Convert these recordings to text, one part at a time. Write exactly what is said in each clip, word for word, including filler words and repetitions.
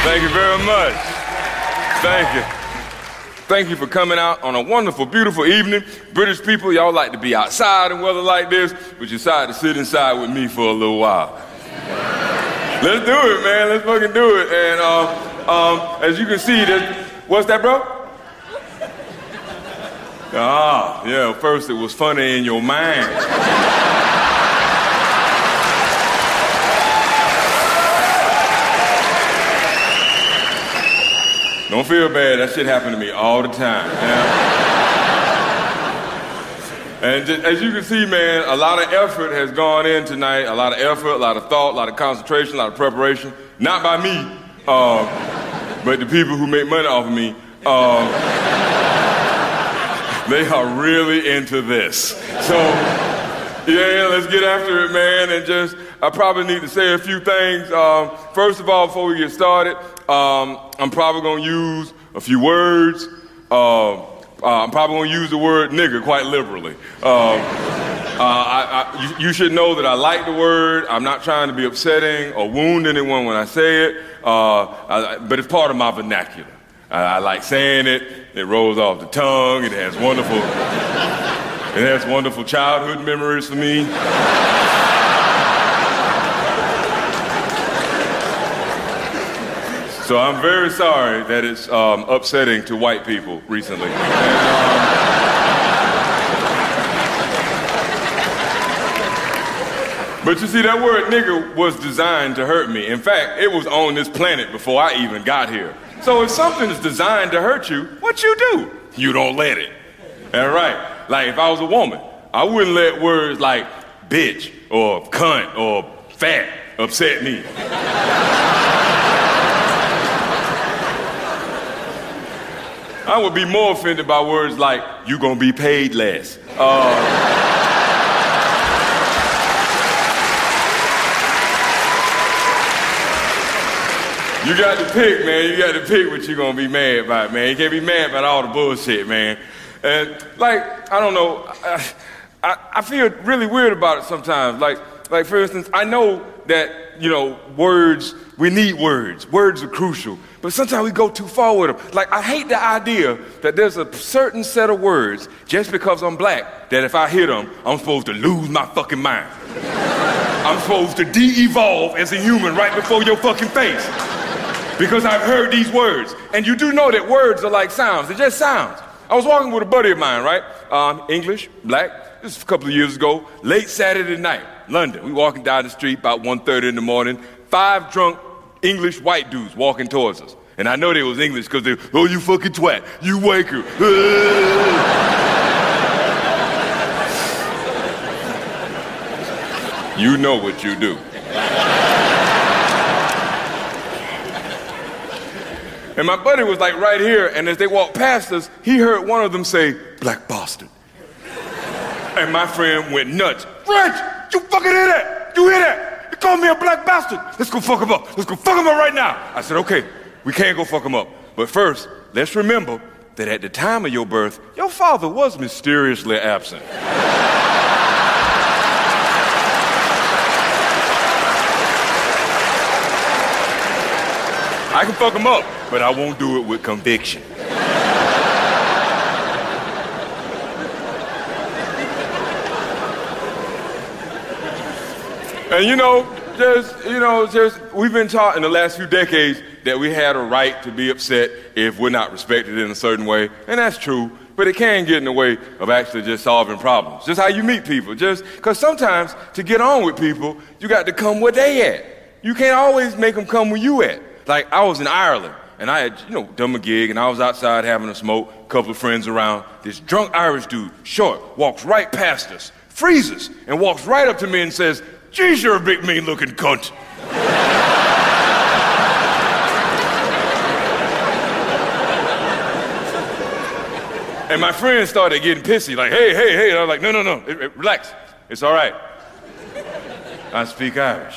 Thank you very much. Thank you. Thank you for coming out on a wonderful, beautiful evening. British people, y'all like to be outside in weather like this, but you decide to sit inside with me for a little while. Let's do it, man. Let's fucking do it. And um, um, as you can see, there's, what's that, bro? Ah, yeah, first it was funny in your mind. Don't feel bad, that shit happened to me all the time. Yeah? And just, as you can see, man, a lot of effort has gone in tonight, a lot of effort, a lot of thought, a lot of concentration, a lot of preparation. Not by me, uh, but the people who make money off of me. Uh, they are really into this. So, yeah, let's get after it, man, and just, I probably need to say a few things. Um, first of all, before we get started, um, I'm probably gonna use a few words. Uh, uh, I'm probably gonna use the word nigger quite liberally. Uh, uh, I, I, you, you should know that I like the word. I'm not trying to be upsetting or wound anyone when I say it, uh, I, but it's part of my vernacular. I, I like saying it. It rolls off the tongue. It has wonderful, it has wonderful childhood memories for me. So I'm very sorry that it's um, upsetting to white people recently. And, um, but you see, that word nigger was designed to hurt me. In fact, it was on this planet before I even got here. So if something is designed to hurt you, what you do? You don't let it. All right. Like if I was a woman, I wouldn't let words like bitch or cunt or fat upset me. I would be more offended by words like, you gonna be paid less. Uh, you got to pick, man. You got to pick what you're gonna be mad about, man. You can't be mad about all the bullshit, man. And like, I don't know, I, I, I feel really weird about it sometimes. Like, like for instance, I know that, you know, words, we need words. Words are crucial. But sometimes we go too far with them. Like, I hate the idea that there's a certain set of words, just because I'm black, that if I hear them, I'm supposed to lose my fucking mind. I'm supposed to de-evolve as a human right before your fucking face. Because I've heard these words. And you do know that words are like sounds. They're just sounds. I was walking with a buddy of mine, right? Um, English, black. This was a couple of years ago. Late Saturday night, London. We walking down the street about one thirty in the morning. Five drunk English white dudes walking towards us. And I know they was English because they, oh, you fucking twat, you wanker. You know what you do. And my buddy was like right here, and as they walked past us, he heard one of them say, black bastard. And my friend went nuts. Reg, you fucking hear that? You hear that? They called me a black bastard. Let's go fuck him up. Let's go fuck him up right now. I said, okay, we can't go fuck him up. But first, let's remember that at the time of your birth, your father was mysteriously absent. I can fuck him up, but I won't do it with conviction. And you know, just, you know, just, we've been taught in the last few decades that we had a right to be upset if we're not respected in a certain way. And that's true, but it can get in the way of actually just solving problems. Just how you meet people. Just, because sometimes to get on with people, you got to come where they at. You can't always make them come where you at. Like, I was in Ireland, and I had, you know, done a gig, and I was outside having a smoke, a couple of friends around. This drunk Irish dude, short, walks right past us, freezes, and walks right up to me and says, geez, you're a big mean-looking cunt. And my friends started getting pissy, like, hey, hey, hey. And I was like, no, no, no, it, it, relax. It's all right. I speak Irish.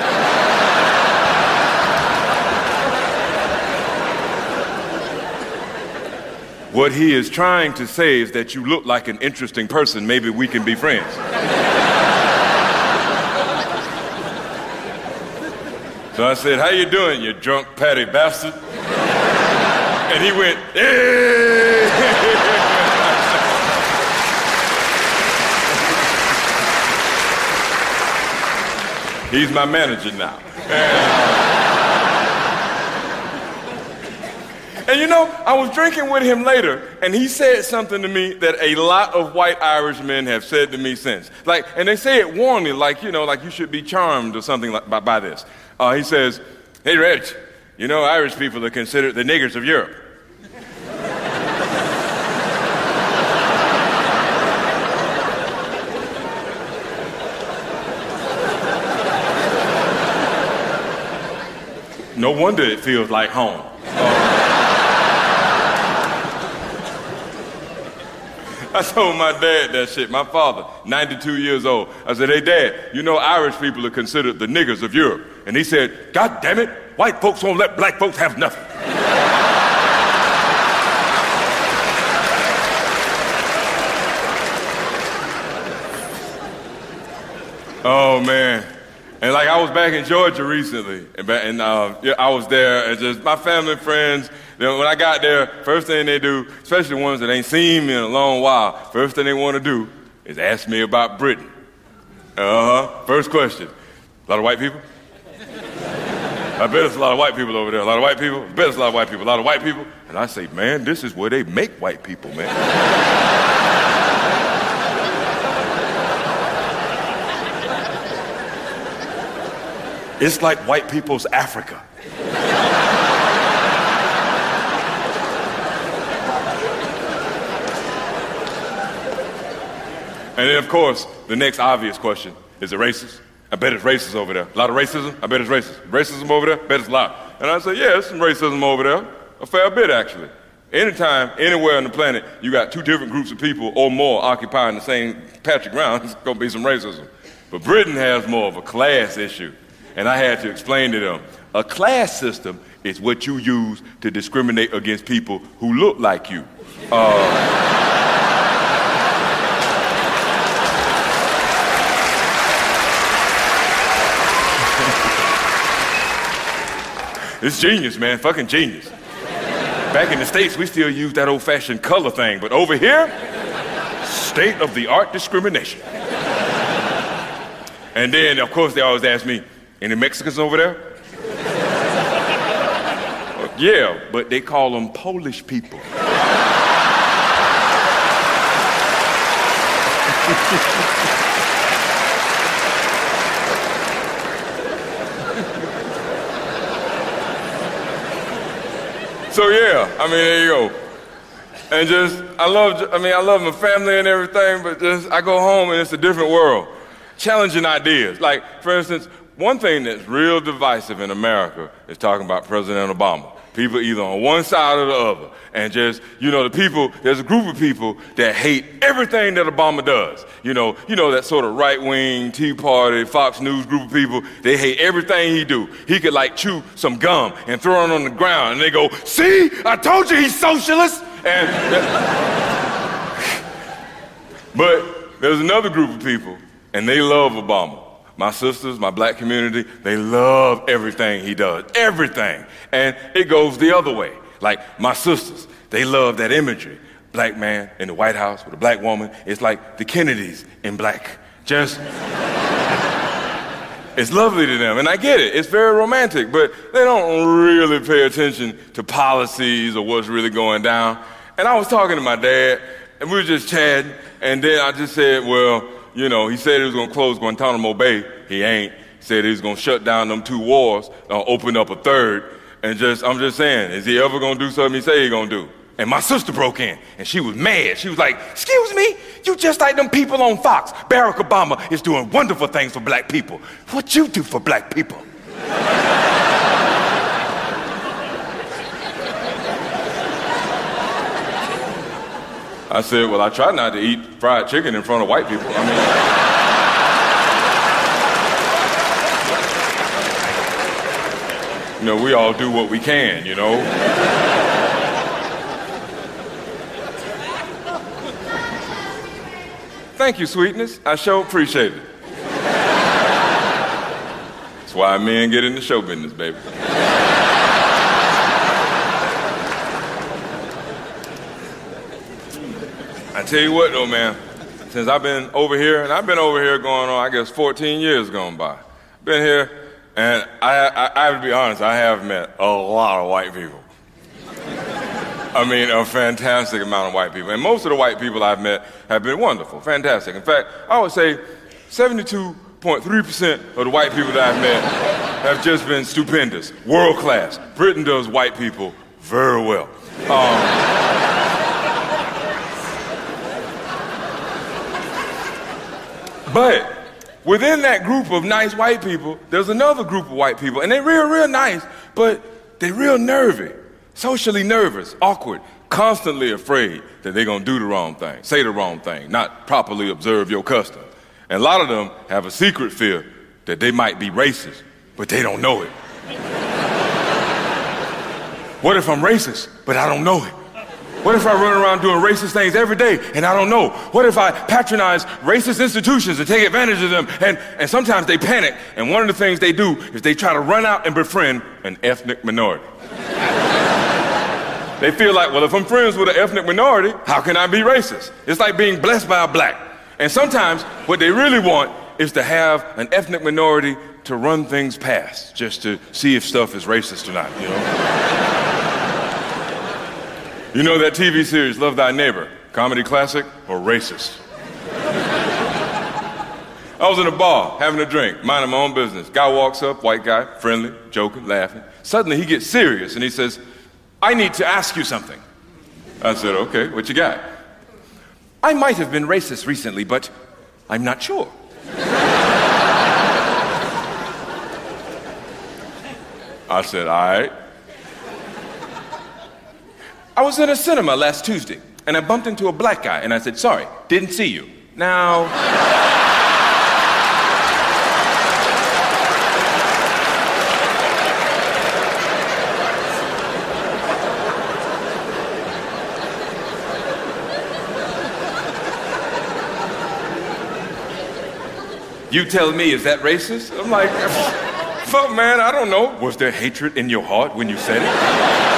What he is trying to say is that you look like an interesting person. Maybe we can be friends. So I said, how you doing, you drunk patty bastard? And he went, hey! He's my manager now. And, and you know, I was drinking with him later, and he said something to me that a lot of white Irishmen have said to me since. Like, and they say it warmly, like, you know, like you should be charmed or something like, by, by this. Uh, he says, hey, Reg, you know, Irish people are considered the niggers of Europe. No wonder it feels like home. I told my dad that shit, my father, ninety-two years old. I said, hey, Dad, you know Irish people are considered the niggers of Europe. And he said, God damn it, white folks won't let black folks have nothing. Oh, man. And like I was back in Georgia recently, and, and uh, yeah, I was there, and just my family and friends, you know, when I got there, first thing they do, especially the ones that ain't seen me in a long while, first thing they want to do is ask me about Britain. Uh-huh. First question. A lot of white people? I bet it's a lot of white people over there. A lot of white people? I bet it's a lot of white people. A lot of white people? And I say, man, this is where they make white people, man. It's like white people's Africa. And then, of course, the next obvious question, is it racist? I bet it's racist over there. A lot of racism? I bet it's racist. Racism over there? I bet it's a lot. And I say, yeah, there's some racism over there. A fair bit, actually. Anytime, anywhere on the planet, you got two different groups of people or more occupying the same patch of ground, it's going to be some racism. But Britain has more of a class issue. And I had to explain to them, a class system is what you use to discriminate against people who look like you. Uh, it's genius, man, fucking genius. Back in the States, we still use that old-fashioned color thing, but over here, state-of-the-art discrimination. And then, of course, they always ask me, any Mexicans over there? uh, yeah, but they call them Polish people. So yeah, I mean, there you go. And just, I love, I mean, I love my family and everything, but just, I go home and it's a different world. Challenging ideas. Like, for instance, one thing that's real divisive in America is talking about President Obama. People either on one side or the other. And just, you know, the people, there's a group of people that hate everything that Obama does. You know, you know that sort of right-wing, Tea Party, Fox News group of people, they hate everything he do. He could like chew some gum and throw it on the ground and they go, see, I told you he's socialist. And but there's another group of people and they love Obama. My sisters, my black community, they love everything he does, everything. And it goes the other way. Like my sisters, they love that imagery. Black man in the White House with a black woman. It's like the Kennedys in black. Just, it's lovely to them. And I get it, it's very romantic, but they don't really pay attention to policies or what's really going down. And I was talking to my dad, and we were just chatting, and then I just said, well, you know, he said he was going to close Guantanamo Bay. He ain't. He said he was going to shut down them two wars, uh, open up a third. And just, I'm just saying, is he ever going to do something he say he going to do? And my sister broke in, and she was mad. She was like, excuse me, you just like them people on Fox. Barack Obama is doing wonderful things for black people. What you do for black people? I said, well, I try not to eat fried chicken in front of white people. I mean, you know, we all do what we can, you know. Thank you, sweetness. I sure appreciate it. That's why men get into show business, baby. I tell you what, though, man, since I've been over here, and I've been over here going on, I guess, fourteen years gone by. Been here, and I, I, I have to be honest, I have met a lot of white people. I mean, a fantastic amount of white people. And most of the white people I've met have been wonderful, fantastic. In fact, I would say seventy-two point three percent of the white people that I've met have just been stupendous, world class. Britain does white people very well. Um, But within that group of nice white people, there's another group of white people, and they're real, real nice, but they're real nervy, socially nervous, awkward, constantly afraid that they're gonna do the wrong thing, say the wrong thing, not properly observe your custom. And a lot of them have a secret fear that they might be racist, but they don't know it. What if I'm racist, but I don't know it? What if I run around doing racist things every day and I don't know? What if I patronize racist institutions and take advantage of them? And, and sometimes they panic, and one of the things they do is they try to run out and befriend an ethnic minority. They feel like, well, if I'm friends with an ethnic minority, how can I be racist? It's like being blessed by a black. And sometimes what they really want is to have an ethnic minority to run things past, just to see if stuff is racist or not, you know? You know that T V series, Love Thy Neighbor, comedy classic or racist? I was in a bar having a drink, minding my own business. Guy walks up, white guy, friendly, joking, laughing. Suddenly he gets serious and he says, I need to ask you something. I said, okay, what you got? I might have been racist recently, but I'm not sure. I said, all right. I was in a cinema last Tuesday, and I bumped into a black guy, and I said, sorry, didn't see you. Now... You tell me, is that racist? I'm like, fuck, man, I don't know. Was there hatred in your heart when you said it?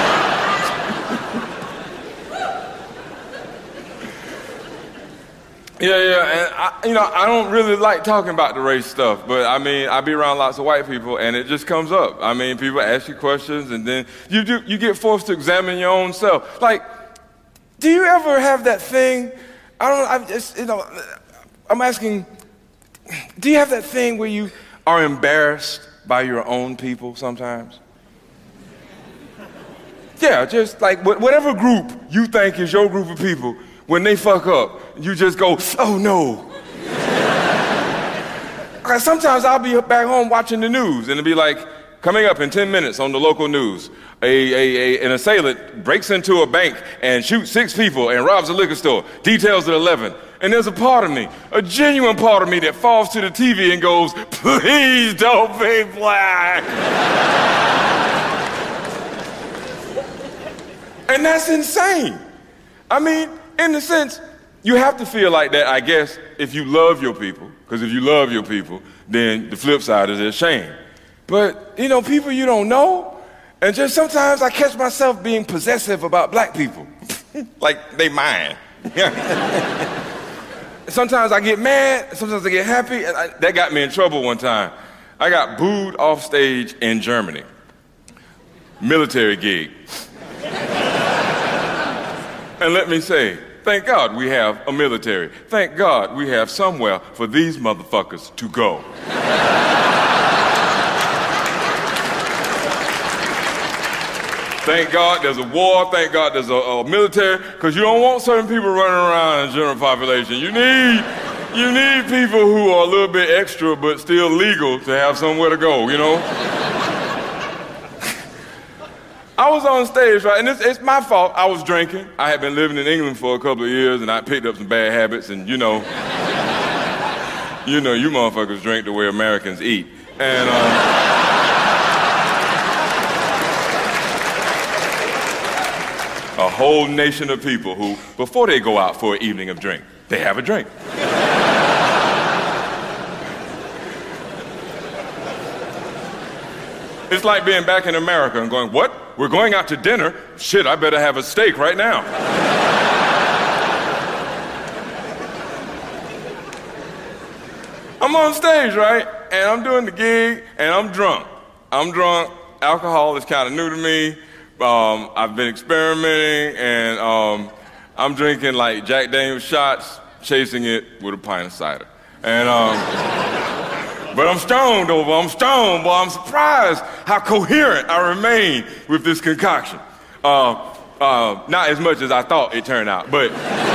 Yeah, yeah, and I, you know, I don't really like talking about the race stuff, but I mean, I be around lots of white people, and it just comes up. I mean, people ask you questions, and then you do, you get forced to examine your own self. Like, do you ever have that thing? I don't. I just, you know, I'm asking. Do you have that thing where you are embarrassed by your own people sometimes? Yeah, just like whatever group you think is your group of people. When they fuck up, you just go, oh no. Sometimes I'll be back home watching the news and it'll be like, coming up in ten minutes on the local news, a, a, a, an assailant breaks into a bank and shoots six people and robs a liquor store. Details at eleven. And there's a part of me, a genuine part of me that falls to the T V and goes, please don't be black. And that's insane. I mean, in the sense, you have to feel like that, I guess, if you love your people. Because if you love your people, then the flip side is their shame. But, you know, people you don't know, and just sometimes I catch myself being possessive about black people. Like, they mine. Sometimes I get mad, sometimes I get happy, and I, that got me in trouble one time. I got booed off stage in Germany. Military gig. And let me say, thank God we have a military. Thank God we have somewhere for these motherfuckers to go. Thank God there's a war. Thank God there's a, a military, because you don't want certain people running around in the general population. You need, you need people who are a little bit extra but still legal to have somewhere to go, you know? I was on stage, right, and it's, it's my fault. I was drinking. I had been living in England for a couple of years, and I picked up some bad habits, and you know, you know, you motherfuckers drink the way Americans eat. And, um, a whole nation of people who, before they go out for an evening of drink, they have a drink. It's like being back in America and going, what? We're going out to dinner? Shit, I better have a steak right now. I'm on stage, right? And I'm doing the gig, and I'm drunk. I'm drunk. Alcohol is kind of new to me. Um, I've been experimenting, and um, I'm drinking like Jack Daniel's shots, chasing it with a pint of cider. And um, but I'm stoned over. I'm stoned, boy. I'm surprised how coherent I remain with this concoction. Uh, uh, not as much as I thought it turned out, but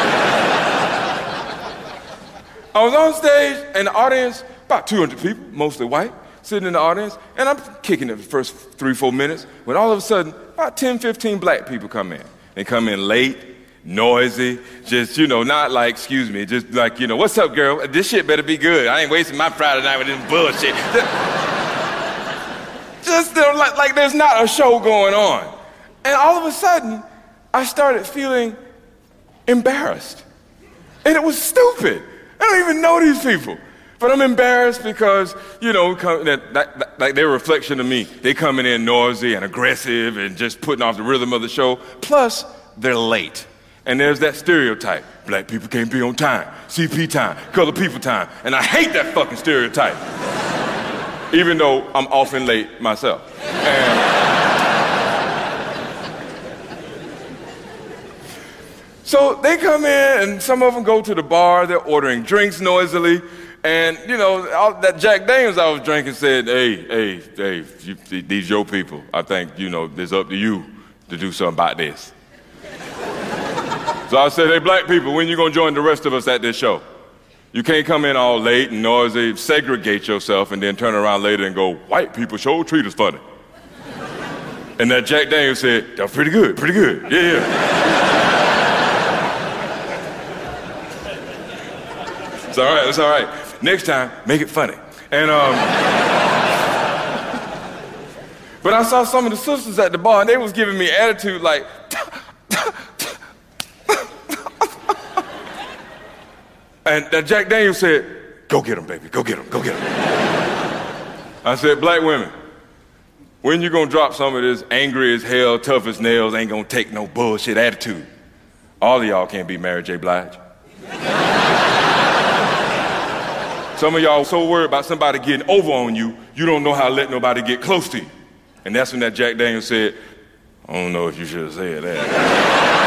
I was on stage, and the audience, about two hundred people, mostly white, sitting in the audience, and I'm kicking it the first three, four minutes, when all of a sudden, about ten, fifteen black people come in. They come in late, noisy, just, you know, not like, excuse me, just like, you know, what's up, girl? This shit better be good. I ain't wasting my Friday night with this bullshit. Just, you know, like, like there's not a show going on. And all of a sudden, I started feeling embarrassed. And it was stupid. I don't even know these people. But I'm embarrassed because, you know, come, that, that, that, like they're a reflection of me. They coming in noisy and aggressive and just putting off the rhythm of the show. Plus, they're late. And there's that stereotype. Black people can't be on time. C P time. Colored people time. And I hate that fucking stereotype. Even though I'm often late myself. And so they come in, and some of them go to the bar. They're ordering drinks noisily. And, you know, all that Jack Daniels I was drinking said, hey, hey, hey, you, these your people. I think, you know, it's up to you to do something about this. So I said, hey, black people, when you going to join the rest of us at this show? You can't come in all late and noisy, segregate yourself, and then turn around later and go, white people sure treat us funny. And that Jack Daniels said, that's pretty good, pretty good, yeah, yeah. It's all right, it's all right. Next time, make it funny. And, um... but I saw some of the sisters at the bar, and they was giving me attitude like... And uh, Jack Daniels said, go get him, baby, go get him, go get him. I said, black women, when you gonna drop some of this angry as hell, tough as nails, ain't gonna take no bullshit attitude? All of y'all can't be Mary J. Blige. Some of y'all so worried about somebody getting over on you, you don't know how to let nobody get close to you. And that's when that Jack Daniels said, I don't know if you should have said that.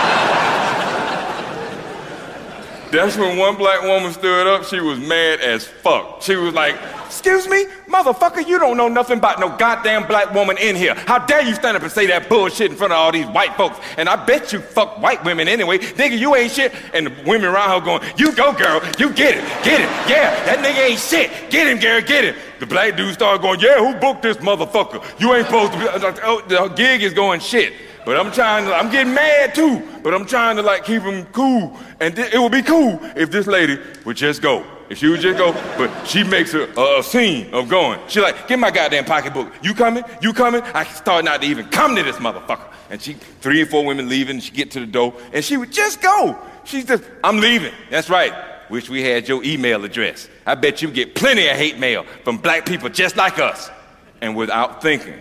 That's when one black woman stood up, she was mad as fuck. She was like, excuse me, motherfucker, you don't know nothing about no goddamn black woman in here. How dare you stand up and say that bullshit in front of all these white folks? And I bet you fuck white women anyway. Nigga, you ain't shit. And the women around her going, you go, girl, you get it, get it. Yeah, that nigga ain't shit. Get him, Gary, get him. The black dude started going, yeah, who booked this motherfucker? You ain't supposed to be, oh, the gig is going shit. But I'm trying to, I'm getting mad too, but I'm trying to like keep him cool. And th- it would be cool if this lady would just go. If she would just go, but she makes a, a, a scene of going. She like, get my goddamn pocketbook. You coming? You coming? I start not to even come to this motherfucker. And she, three or four women leaving, she get to the door, and she would just go. She's just, I'm leaving. That's right. Wish we had your email address. I bet you get plenty of hate mail from black people just like us. And without thinking,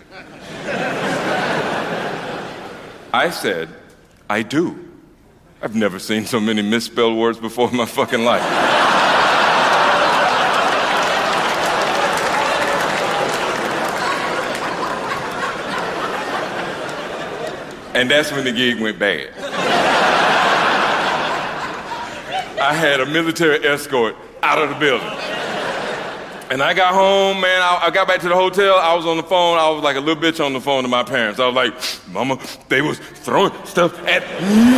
I said, I do. I've never seen so many misspelled words before in my fucking life. And that's when the gig went bad. I had a military escort out of the building. And I got home, man, I, I got back to the hotel, I was on the phone, I was like a little bitch on the phone to my parents. I was like, Mama, they was throwing stuff at me.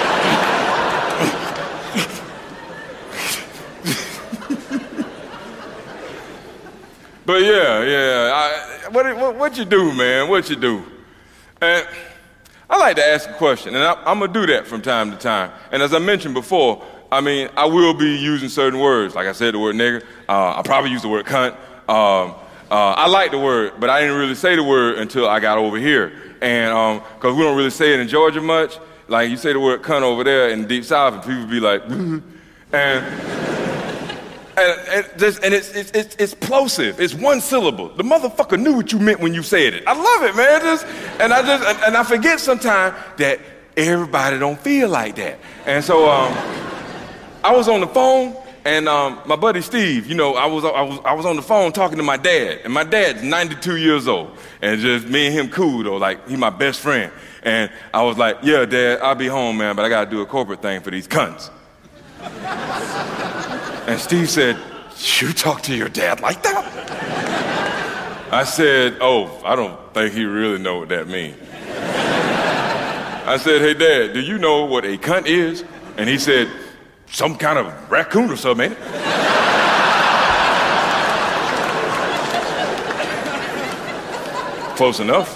But yeah, yeah, I, what, what, what you do, man, what you do? And I like to ask a question, and I, I'm gonna do that from time to time. And as I mentioned before, I mean, I will be using certain words. Like I said, the word nigger. Uh, I probably use the word cunt. Um, uh, I like the word, but I didn't really say the word until I got over here. And because um, we don't really say it in Georgia much. Like, you say the word cunt over there in the Deep South, and people be like, and And, and, just, and it's, it's, it's, it's plosive. It's one syllable. The motherfucker knew what you meant when you said it. I love it, man. Just, and I just and, and I forget sometimes that everybody don't feel like that. And so um, I was on the phone, and um, my buddy Steve, you know, I was I was I was on the phone talking to my dad, and my dad's ninety-two years old, and just me and him cool though, like he my best friend. And I was like, yeah, Dad, I'll be home, man, but I gotta do a corporate thing for these cunts. And Steve said, you talk to your dad like that? I said, oh, I don't think he really know what that means. I said, hey, Dad, do you know what a cunt is? And he said, some kind of raccoon or something, ain't it? Close enough.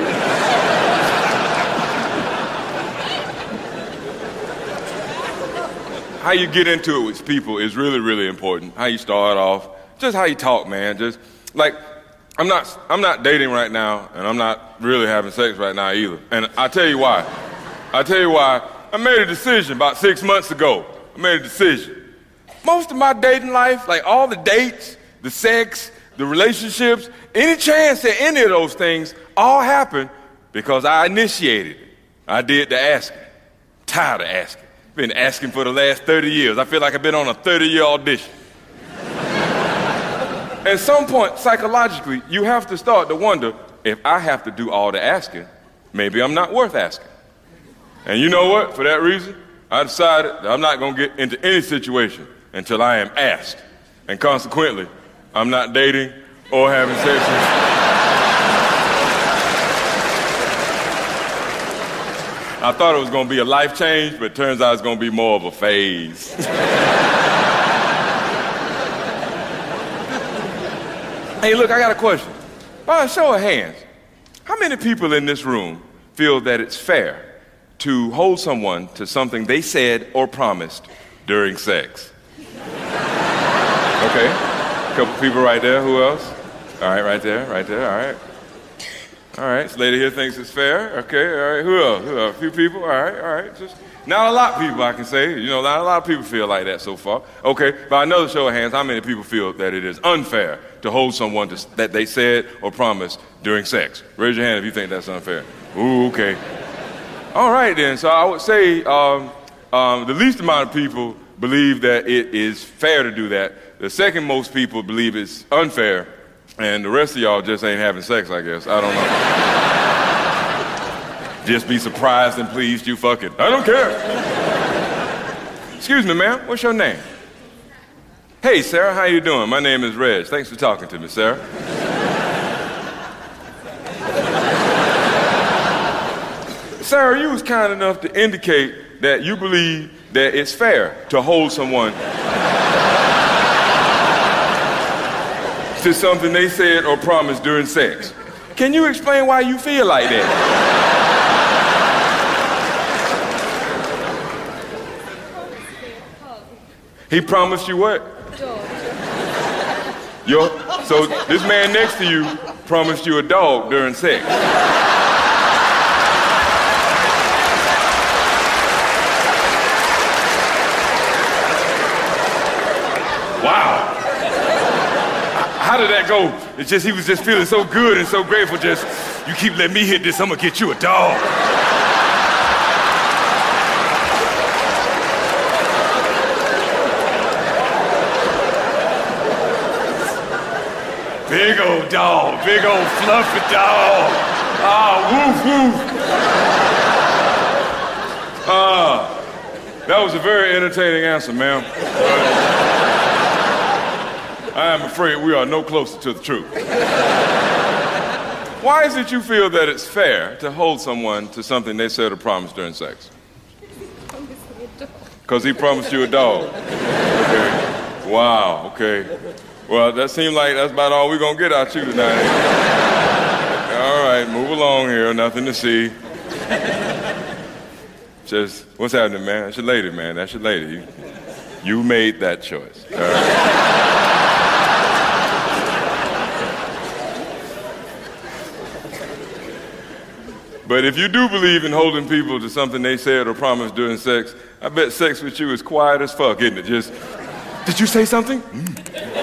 How you get into it with people is really, really important. How you start off, just how you talk, man. Just like, I'm not, I'm not dating right now, and I'm not really having sex right now either. And I'll tell you why. I'll tell you why. I made a decision about six months ago. I made a decision. Most of my dating life, like all the dates, the sex, the relationships, any chance at any of those things, all happened because I initiated it. I did the asking. Tired of asking. Been asking for the last thirty years. I feel like I've been on a thirty-year audition. At some point, psychologically, you have to start to wonder, if I have to do all the asking, maybe I'm not worth asking. And you know what? For that reason, I decided that I'm not going to get into any situation until I am asked. And consequently, I'm not dating or having sex with. I thought it was going to be a life change, but it turns out it's going to be more of a phase. Hey, look, I got a question. By a show of hands, how many people in this room feel that it's fair to hold someone to something they said or promised during sex? Okay, a couple people right there. Who else? All right, right there, right there, all right. All right, this lady here thinks it's fair. Okay, all right, who else? Who else? A few people, all right, all right. Just not a lot of people, I can say. You know, not a lot of people feel like that so far. Okay, by another show of hands, how many people feel that it is unfair to hold someone to, that they said or promised during sex? Raise your hand if you think that's unfair. Ooh, okay. All right, then. So I would say um, um, the least amount of people believe that it is fair to do that. The second most people believe it's unfair. And the rest of y'all just ain't having sex, I guess. I don't know. Just be surprised and pleased you fucking. I don't care. Excuse me, ma'am. What's your name? Hey, Sarah. How you doing? My name is Reg. Thanks for talking to me, Sarah. Sarah, you was kind enough to indicate that you believe that it's fair to hold someone to something they said or promised during sex. Can you explain why you feel like that? He promised you what? Dog. Yo, so this man next to you promised you a dog during sex. Wow. How did that go? It's just, he was just feeling so good and so grateful. Just, you keep letting me hit this, I'm gonna get you a dog. Big old dog, big old fluffy dog. Ah, woof, woof. Ah, that was a very entertaining answer, ma'am. I am afraid we are no closer to the truth. Why is it you feel that it's fair to hold someone to something they said or promised during sex? Because he promised you a dog. Okay. Wow, okay. Well, that seems like that's about all we're going to get out you tonight. All right, move along here. Nothing to see. Just, what's happening, man? That's your lady, man. That's your lady. You, you made that choice. All right. But if you do believe in holding people to something they said or promised during sex, I bet sex with you is quiet as fuck, isn't it? Just Did you say something? Mm.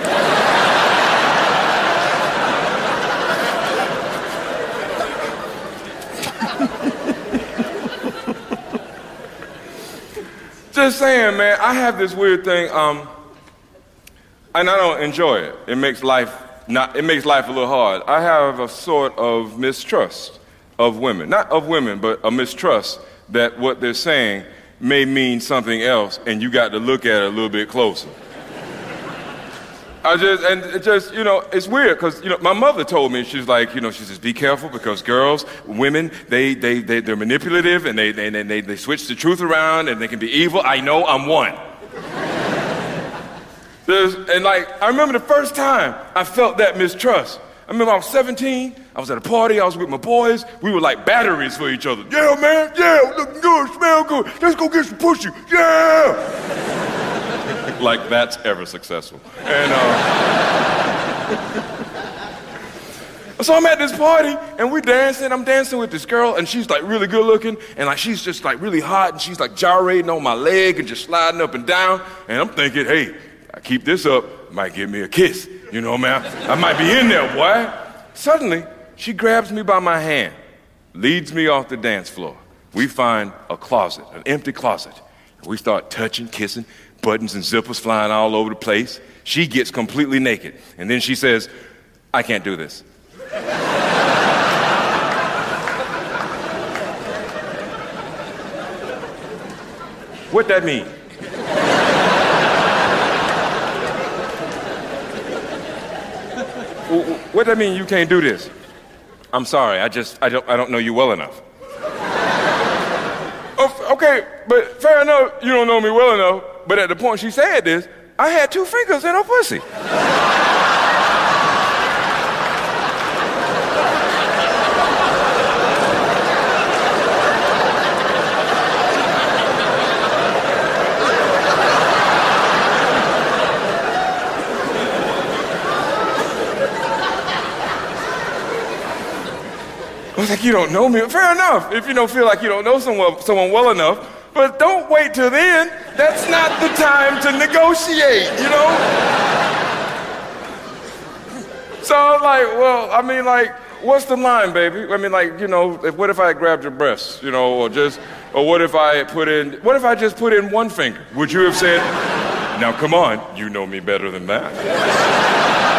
Just saying, man, I have this weird thing, um, and I don't enjoy it. It makes life not, it makes life a little hard. I have a sort of mistrust of women. Not of women, but a mistrust that what they're saying may mean something else, and you got to look at it a little bit closer. I just, and it just, you know, it's weird because, you know, my mother told me, she's like, you know, she says, be careful because girls, women, they, they, they, they're manipulative and they, they, they, they switch the truth around and they can be evil. I know, I'm one. There's, and like, I remember the first time I felt that mistrust. I remember I was seventeen, I was at a party, I was with my boys, we were like batteries for each other. Yeah, man, yeah, looking good, smell good, let's go get some pussy, yeah! Like that's ever successful. And uh, so I'm at this party and we're dancing. I'm dancing with this girl and she's like really good looking and like she's just like really hot and she's like gyrating on my leg and just sliding up and down. And I'm thinking, hey, I keep this up, might give me a kiss. You know, man, I might be in there, boy. Suddenly, she grabs me by my hand, leads me off the dance floor. We find a closet, an empty closet. We start touching, kissing. Buttons and zippers flying all over the place. She gets completely naked. And then she says, I can't do this. What that mean? What that mean you can't do this? I'm sorry, I just, I don't, I don't know you well enough. Oh, okay, but fair enough, you don't know me well enough. But at the point she said this, I had two fingers in her pussy. I was like, you don't know me. Fair enough, if you don't feel like you don't know someone, someone well enough. But don't wait till then. That's not the time to negotiate, you know? So I was like, well, I mean, like, what's the line, baby? I mean, like, you know, if, what if I grabbed your breasts, you know, or just, or what if I put in, what if I just put in one finger? Would you have said, now come on, you know me better than that.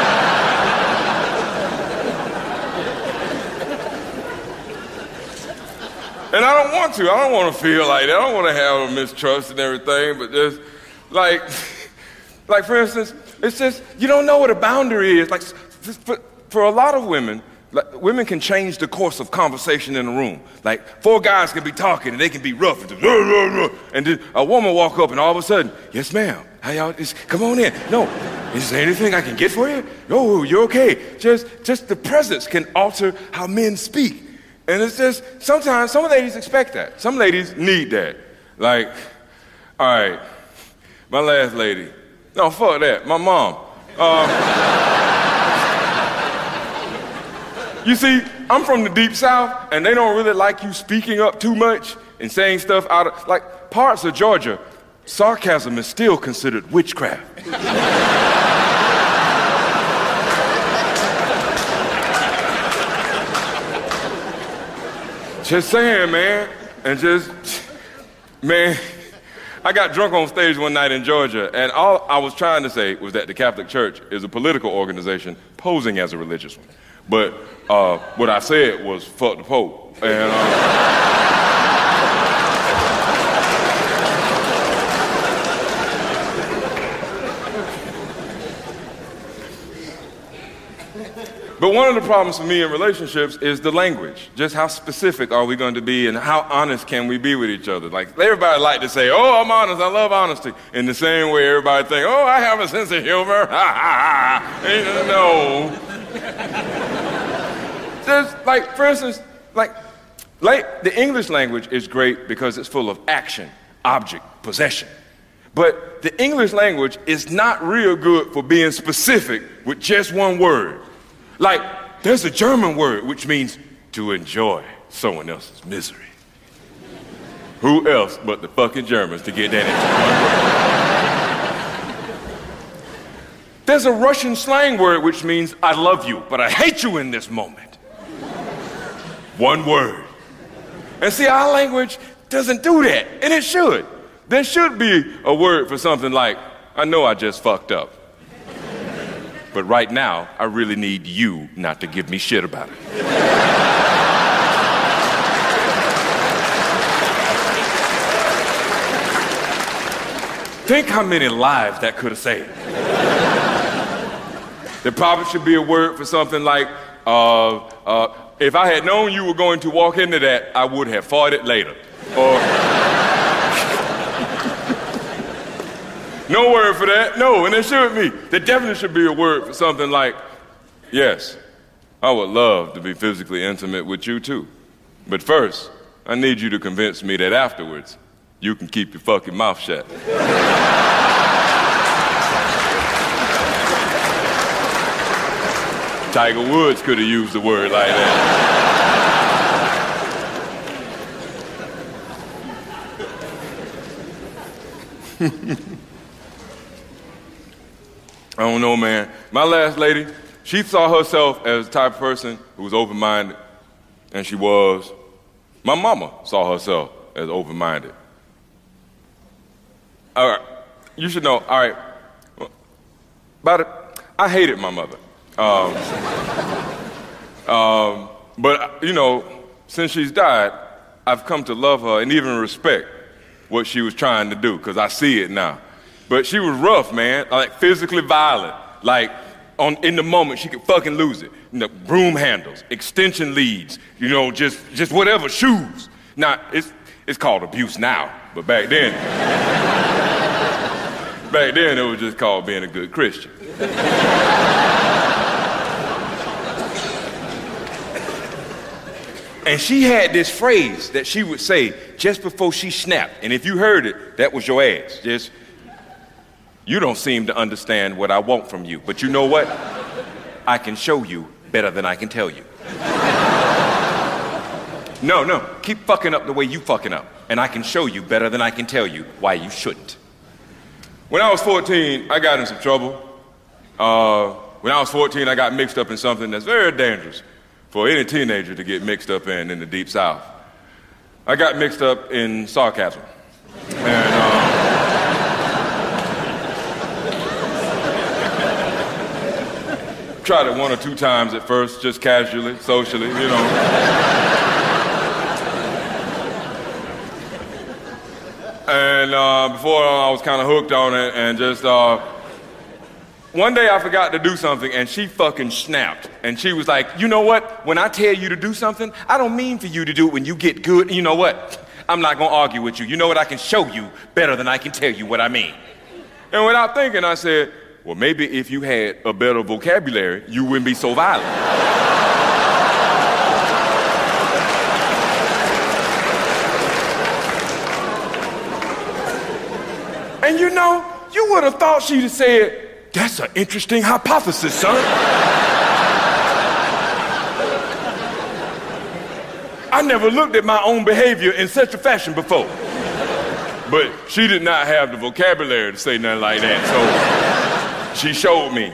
And I don't want to. I don't want to feel like that. I don't want to have a mistrust and everything, but just like, like for instance, it's just, you don't know what a boundary is. Like for, for a lot of women, like, women can change the course of conversation in a room. Like four guys can be talking and they can be rough and, just, rah, rah, rah, and then a woman walk up and all of a sudden, yes ma'am, how y'all, just, come on in. No, is there anything I can get for you? No, you're okay. Just, just the presence can alter how men speak. And it's just, sometimes, some ladies expect that. Some ladies need that. Like, all right, my last lady. No, fuck that, my mom. Uh, you see, I'm from the deep south, and they don't really like you speaking up too much and saying stuff out of, like, parts of Georgia, sarcasm is still considered witchcraft. Just saying, man, and just, man, I got drunk on stage one night in Georgia, and all I was trying to say was that the Catholic Church is a political organization posing as a religious one. But uh, what I said was, fuck the Pope. And, uh, But one of the problems for me in relationships is the language. Just how specific are we going to be and how honest can we be with each other? Like, everybody like to say, oh, I'm honest, I love honesty. In the same way everybody think, oh, I have a sense of humor. Ha, ha, ha. No. Just like, for instance, like, like, the English language is great because it's full of action, object, possession. But the English language is not real good for being specific with just one word. Like, there's a German word which means to enjoy someone else's misery. Who else but the fucking Germans to get that There's a Russian slang word which means I love you, but I hate you in this moment. One word. And see, our language doesn't do that, and it should. There should be a word for something like, I know I just fucked up. But right now, I really need you not to give me shit about it. Think how many lives that could have saved. There probably should be a word for something like, uh, uh, if I had known you were going to walk into that, I would have fought it later. Or, no word for that, no, and there should be. There definitely should be a word for something like, yes, I would love to be physically intimate with you too. But first, I need you to convince me that afterwards, you can keep your fucking mouth shut. Tiger Woods could have used a word like that. I don't know, man. My last lady, she saw herself as the type of person who was open-minded, and she was. My mama saw herself as open-minded. All right, you should know, all right, about it, I hated my mother. Um, um, but, you know, since she's died, I've come to love her and even respect what she was trying to do, because I see it now. But she was rough, man, like physically violent. Like, on, in the moment, she could fucking lose it. You know, broom handles, extension leads, you know, just, just whatever, shoes. Now, it's, it's called abuse now, but back then, back then it was just called being a good Christian. And she had this phrase that she would say just before she snapped. And if you heard it, that was your ass. Just, you don't seem to understand what I want from you. But you know what? I can show you better than I can tell you. No, no, keep fucking up the way you fucking up. And I can show you better than I can tell you why you shouldn't. When I was fourteen, I got in some trouble. Uh, when I was fourteen, I got mixed up in something that's very dangerous for any teenager to get mixed up in in the Deep South. I got mixed up in sarcasm. And, um, tried it one or two times at first, just casually, socially, you know. And uh, before uh, I was kind of hooked on it, and just, uh, one day I forgot to do something, and she fucking snapped. And she was like, you know what? When I tell you to do something, I don't mean for you to do it when you get good. You know what? I'm not gonna argue with you. You know what? I can show you better than I can tell you what I mean. And without thinking, I said, well, maybe if you had a better vocabulary, you wouldn't be so violent. And you know, you would have thought she'd have said, that's an interesting hypothesis, son. I never looked at my own behavior in such a fashion before. But she did not have the vocabulary to say nothing like that, so she showed me.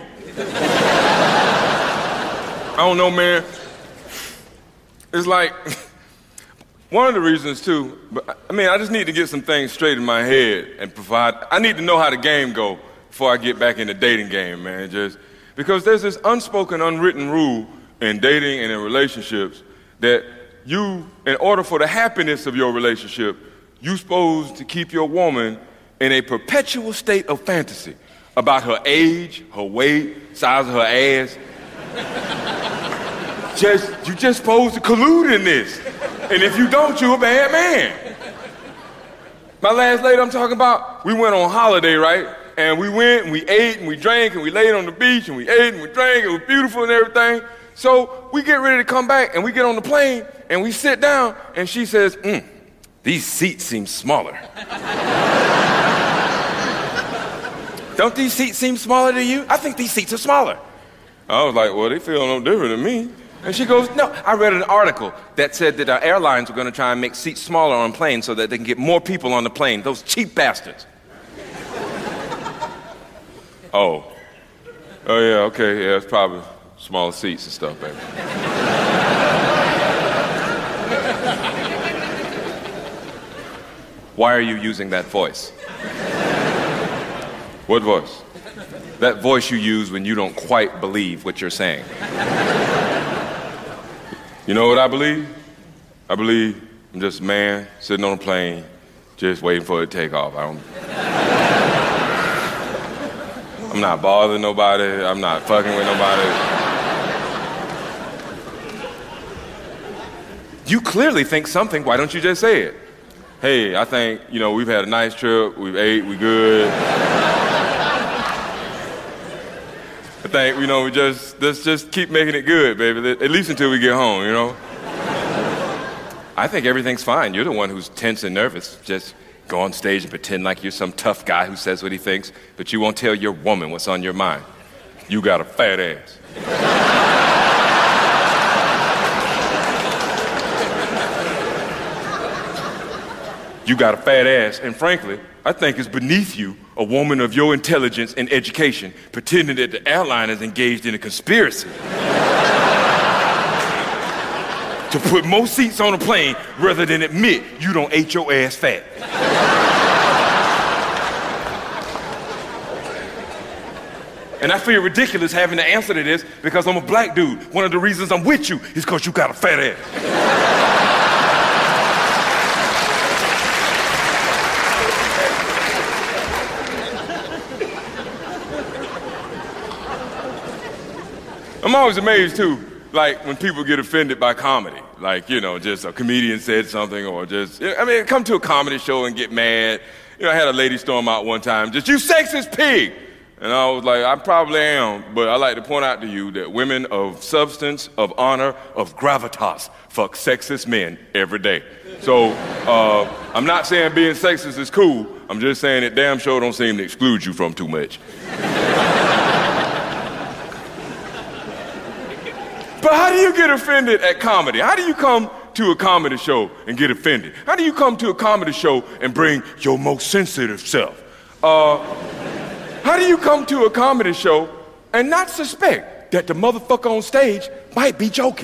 I don't know, man. It's like, one of the reasons too, but I mean, I just need to get some things straight in my head and provide, I need to know how the game go before I get back in the dating game, man, just because there's this unspoken, unwritten rule in dating and in relationships that you, in order for the happiness of your relationship, you're supposed to keep your woman in a perpetual state of fantasy about her age, her weight, size of her ass. Just, you're just supposed to collude in this. And if you don't, you're a bad man. My last lady I'm talking about, we went on holiday, right? And we went and we ate and we drank and we laid on the beach and we ate and we drank. It was beautiful and everything. So we get ready to come back and we get on the plane and we sit down and she says, mm, these seats seem smaller. Don't these seats seem smaller to you? I think these seats are smaller. I was like, well, they feel no different than me. And she goes, no, I read an article that said that our airlines were going to try and make seats smaller on planes so that they can get more people on the plane. Those cheap bastards. Oh. Oh, yeah, okay, yeah, it's probably smaller seats and stuff, baby. Why are you using that voice? What voice? That voice you use when you don't quite believe what you're saying. You know what I believe? I believe I'm just a man sitting on a plane, just waiting for it to take off. I don't... I'm not bothering nobody. I'm not fucking with nobody. You clearly think something. Why don't you just say it? Hey, I think, you know, we've had a nice trip. We've ate. We good. I think, you know, we just, let's just keep making it good, baby. At least until we get home, you know? I think everything's fine. You're the one who's tense and nervous. Just go on stage and pretend like you're some tough guy who says what he thinks, but you won't tell your woman what's on your mind. You got a fat ass. You got a fat ass, and frankly, I think it's beneath you, a woman of your intelligence and education, pretending that the airline is engaged in a conspiracy to put more seats on a plane rather than admit you don't ate your ass fat. And I feel ridiculous having to answer to this because I'm a black dude. One of the reasons I'm with you is because you got a fat ass. I'm always amazed, too, like, when people get offended by comedy. Like, you know, just a comedian said something or just, I mean, come to a comedy show and get mad. You know, I had a lady storm out one time, just, you sexist pig! And I was like, I probably am, but I like to point out to you that women of substance, of honor, of gravitas fuck sexist men every day. So, uh, I'm not saying being sexist is cool. I'm just saying it damn sure don't seem to exclude you from too much. But how do you get offended at comedy? How do you come to a comedy show and get offended? How do you come to a comedy show and bring your most sensitive self? Uh, how do you come to a comedy show and not suspect that the motherfucker on stage might be joking?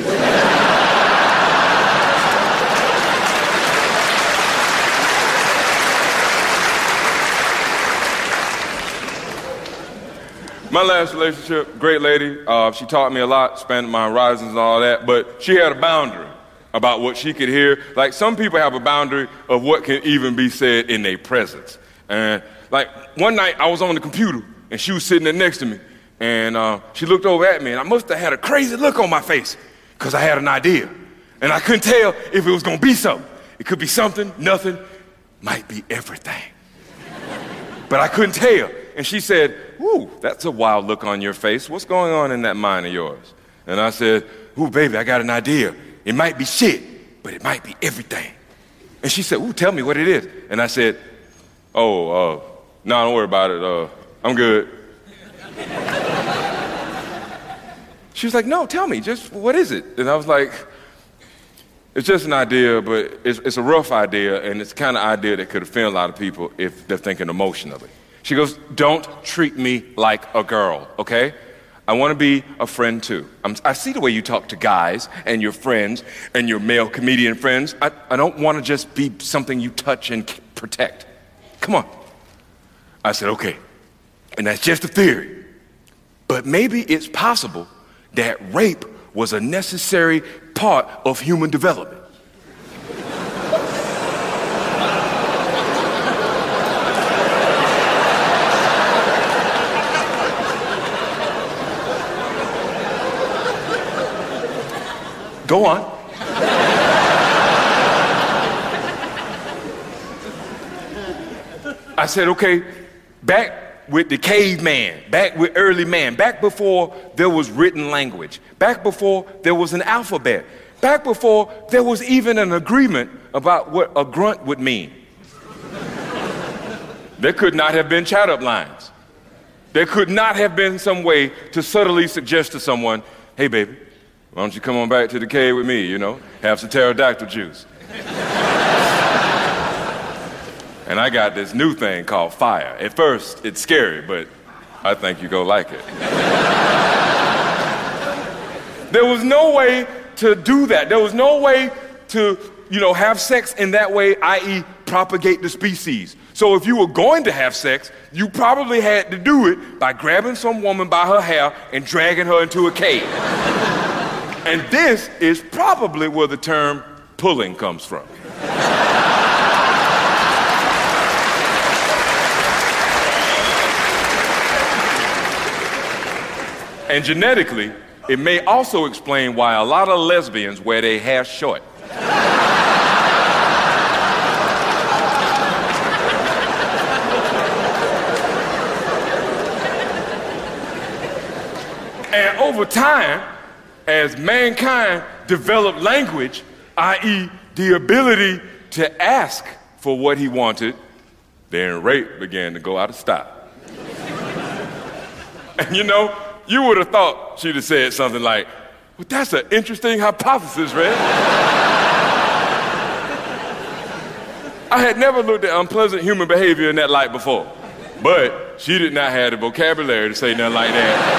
My last relationship, great lady. Uh, she taught me a lot, expanded my horizons and all that, but she had a boundary about what she could hear. Like, some people have a boundary of what can even be said in their presence. And, like, one night I was on the computer, and she was sitting there next to me, and uh, she looked over at me, and I must have had a crazy look on my face, because I had an idea. And I couldn't tell if it was going to be something. It could be something, nothing, might be everything. But I couldn't tell. And she said, ooh, that's a wild look on your face. What's going on in that mind of yours? And I said, ooh, baby, I got an idea. It might be shit, but it might be everything. And she said, ooh, tell me what it is. And I said, oh, uh, no, don't worry about it. Uh, I'm good. She was like, no, tell me, just what is it? And I was like, it's just an idea, but it's, it's a rough idea, and it's the kind of idea that could offend a lot of people if they're thinking emotionally. She goes, don't treat me like a girl, okay? I want to be a friend too. I'm, I see the way you talk to guys and your friends and your male comedian friends. I, I don't want to just be something you touch and protect. Come on. I said, okay. And that's just a theory. But maybe it's possible that rape was a necessary part of human development. Go on. I said, okay, back with the caveman, back with early man, back before there was written language, back before there was an alphabet, back before there was even an agreement about what a grunt would mean. There could not have been chat-up lines. There could not have been some way to subtly suggest to someone, hey, baby, why don't you come on back to the cave with me, you know, have some pterodactyl juice. And I got this new thing called fire. At first, it's scary, but I think you're gonna like it. There was no way to do that. There was no way to, you know, have sex in that way, that is propagate the species. So if you were going to have sex, you probably had to do it by grabbing some woman by her hair and dragging her into a cave. And this is probably where the term pulling comes from. And genetically, it may also explain why a lot of lesbians wear their hair short. And over time, as mankind developed language, that is the ability to ask for what he wanted, then rape began to go out of style. And you know, you would have thought she'd have said something like, well, that's an interesting hypothesis, Red. I had never looked at unpleasant human behavior in that light before, but she did not have the vocabulary to say nothing like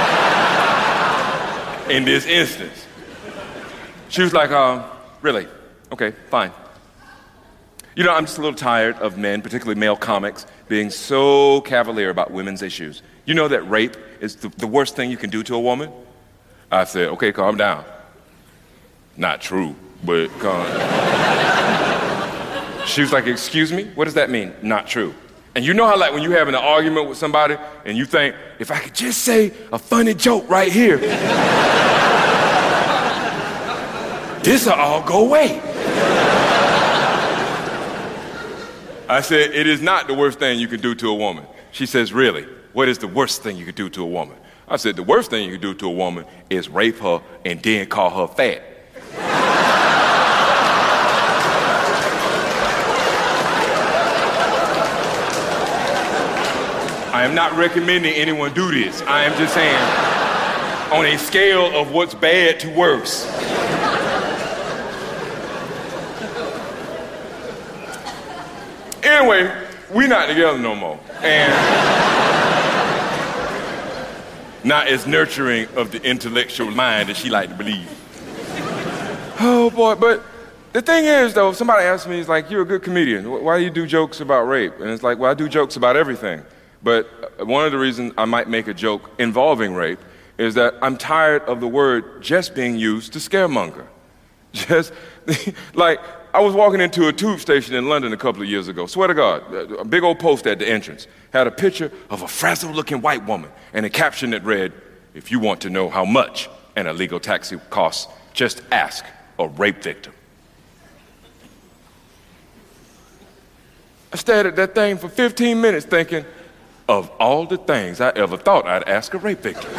that in this instance. She was like, um, really? Okay, fine. You know, I'm just a little tired of men, particularly male comics, being so cavalier about women's issues. You know that rape is the, the worst thing you can do to a woman? I said, okay, calm down. Not true, but calm down. She was like, excuse me? What does that mean, not true? And you know how, like, when you're having an argument with somebody and you think, if I could just say a funny joke right here, this'll all go away. I said, it is not the worst thing you can do to a woman. She says, really? What is the worst thing you could do to a woman? I said, the worst thing you could do to a woman is rape her and then call her fat. I am not recommending anyone do this. I am just saying, on a scale of what's bad to worse. Anyway, we not together no more. And not as nurturing of the intellectual mind as she like to believe. Oh boy, but the thing is though, if somebody asks me, it's like, you're a good comedian, why do you do jokes about rape? And it's like, well, I do jokes about everything. But one of the reasons I might make a joke involving rape is that I'm tired of the word just being used to scaremonger. Just, like, I was walking into a tube station in London a couple of years ago. Swear to God, a big old post at the entrance had a picture of a frazzled-looking white woman and a caption that read, if you want to know how much an illegal taxi costs, just ask a rape victim. I stared at that thing for fifteen minutes thinking, of all the things I ever thought I'd ask a rape victim.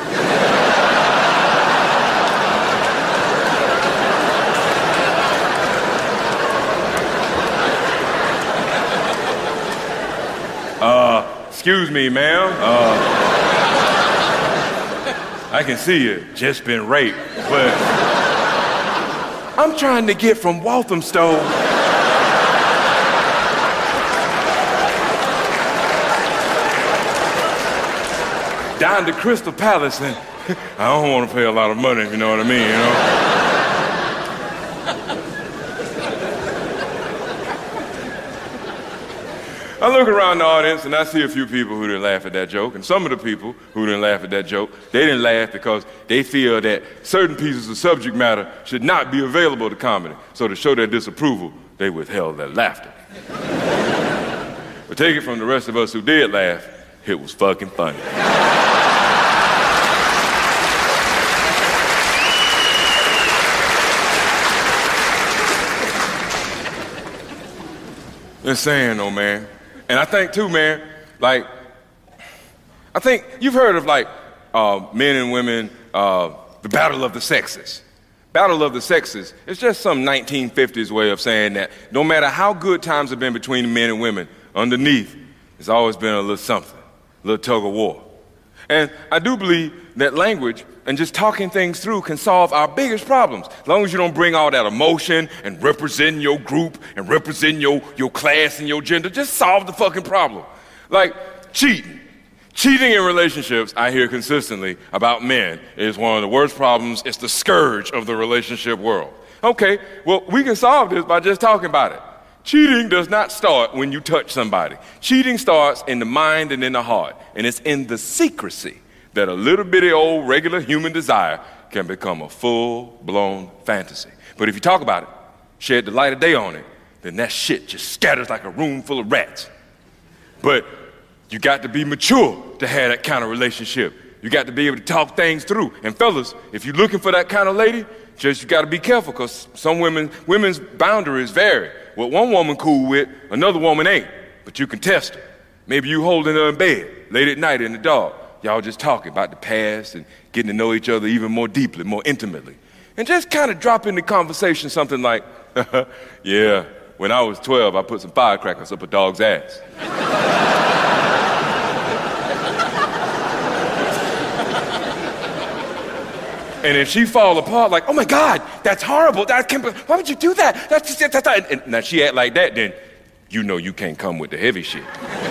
Uh, excuse me, ma'am. Uh, I can see you just been raped, but I'm trying to get from Walthamstow down to Crystal Palace, and I don't want to pay a lot of money, if you know what I mean, you know? I look around the audience and I see a few people who didn't laugh at that joke, and some of the people who didn't laugh at that joke, they didn't laugh because they feel that certain pieces of subject matter should not be available to comedy. So to show their disapproval, they withheld their laughter. But take it from the rest of us who did laugh, it was fucking funny. Just saying though, man. And I think too, man, like, I think you've heard of like uh, men and women, uh, the battle of the sexes. Battle of the sexes, it's just some nineteen fifties way of saying that no matter how good times have been between men and women, underneath, there's always been a little something, a little tug of war. And I do believe that language and just talking things through can solve our biggest problems. As long as you don't bring all that emotion and representing your group and representing your, your class and your gender, just solve the fucking problem. Like cheating. Cheating in relationships, I hear consistently about men, is one of the worst problems. It's the scourge of the relationship world. Okay, well, we can solve this by just talking about it. Cheating does not start when you touch somebody. Cheating starts in the mind and in the heart, and it's in the secrecy that a little bitty old regular human desire can become a full-blown fantasy. But if you talk about it, shed the light of day on it, then that shit just scatters like a room full of rats. But you got to be mature to have that kind of relationship. You got to be able to talk things through. And fellas, if you're looking for that kind of lady, just you got to be careful, because some women, women's boundaries vary. What one woman cool with, another woman ain't. But you can test her. Maybe you holding her in bed late at night in the dark. Y'all just talking about the past and getting to know each other even more deeply, more intimately. And just kind of drop in the conversation something like, yeah, when I was twelve, I put some firecrackers up a dog's ass. And if she fall apart like, oh my God, that's horrible. That can't be, why would you do that? That's just, that's not. And now she act like that, then you know you can't come with the heavy shit.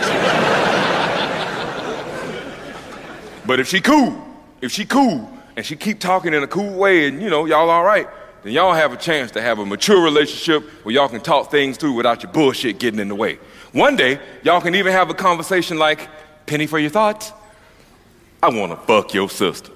But if she cool, if she cool, and she keep talking in a cool way, and you know, y'all all right, then y'all have a chance to have a mature relationship where y'all can talk things through without your bullshit getting in the way. One day, y'all can even have a conversation like, penny for your thoughts? I wanna fuck your sister.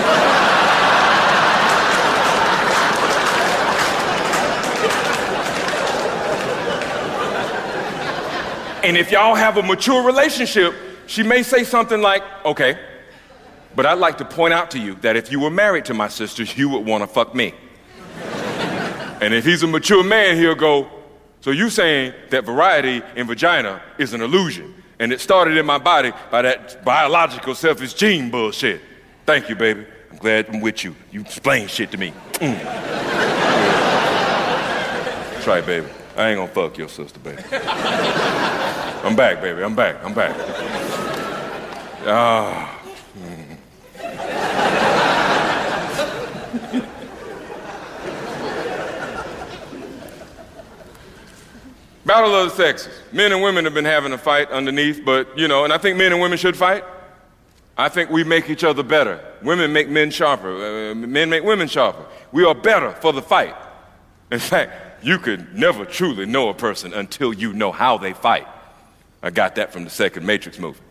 And if y'all have a mature relationship, she may say something like, okay, but I'd like to point out to you that if you were married to my sister, you would want to fuck me. And if he's a mature man, he'll go, so you saying that variety in vagina is an illusion, and it started in my body by that biological selfish gene bullshit. Thank you, baby. I'm glad I'm with you. You explain shit to me. Mm. That's right, baby. I ain't gonna fuck your sister, baby. I'm back, baby. I'm back. I'm back. Ah. Mm. Battle of the sexes. Men and women have been having a fight underneath, but, you know, and I think men and women should fight. I think we make each other better. Women make men sharper. Uh, men make women sharper. We are better for the fight. In fact, you could never truly know a person until you know how they fight. I got that from the second Matrix movie.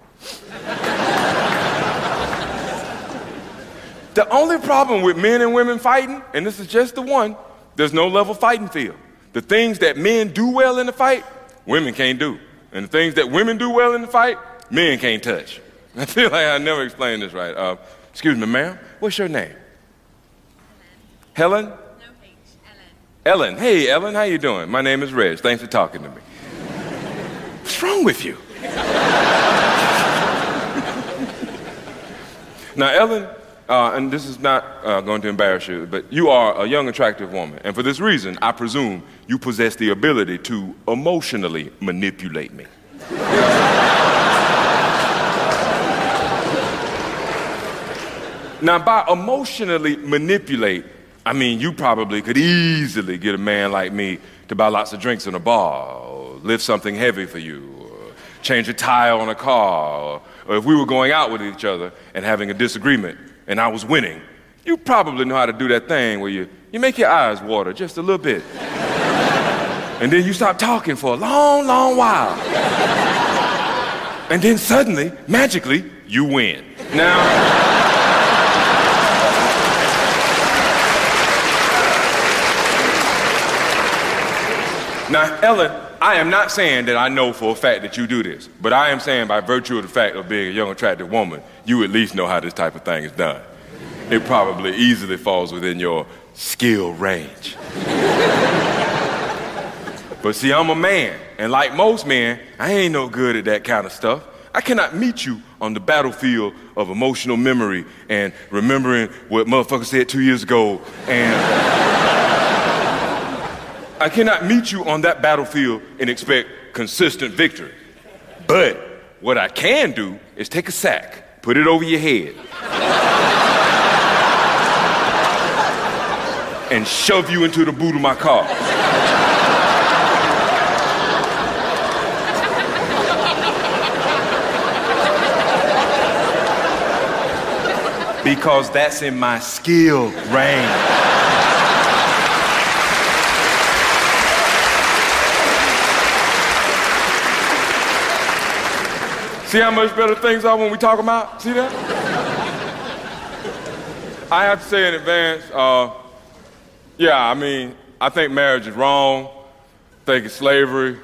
The only problem with men and women fighting, and this is just the one, there's no level fighting field. The things that men do well in the fight, women can't do. And the things that women do well in the fight, men can't touch. I feel like I never explained this right. Uh, excuse me, ma'am, what's your name? Helen? Helen? No H, Ellen. Ellen. Hey, Ellen, how you doing? My name is Reg. Thanks for talking to me. What's wrong with you? Now, Ellen, uh, and this is not uh, going to embarrass you, but you are a young, attractive woman. And for this reason, I presume you possess the ability to emotionally manipulate me. Now, by emotionally manipulate, I mean you probably could easily get a man like me to buy lots of drinks in a bar, or lift something heavy for you, or change a tire on a car, or, or if we were going out with each other and having a disagreement and I was winning, you probably know how to do that thing where you, you make your eyes water just a little bit. And then you stop talking for a long, long while. And then suddenly, magically, you win. Now, Now, Ellen, I am not saying that I know for a fact that you do this, but I am saying by virtue of the fact of being a young, attractive woman, you at least know how this type of thing is done. It probably easily falls within your skill range. But see, I'm a man, and like most men, I ain't no good at that kind of stuff. I cannot meet you on the battlefield of emotional memory and remembering what motherfucker said two years ago, and I cannot meet you on that battlefield and expect consistent victory. But what I can do is take a sack, put it over your head, and shove you into the boot of my car. because that's in my skill range. See how much better things are when we talk about? See that? I have to say in advance, uh, yeah, I mean, I think marriage is wrong. I think it's slavery.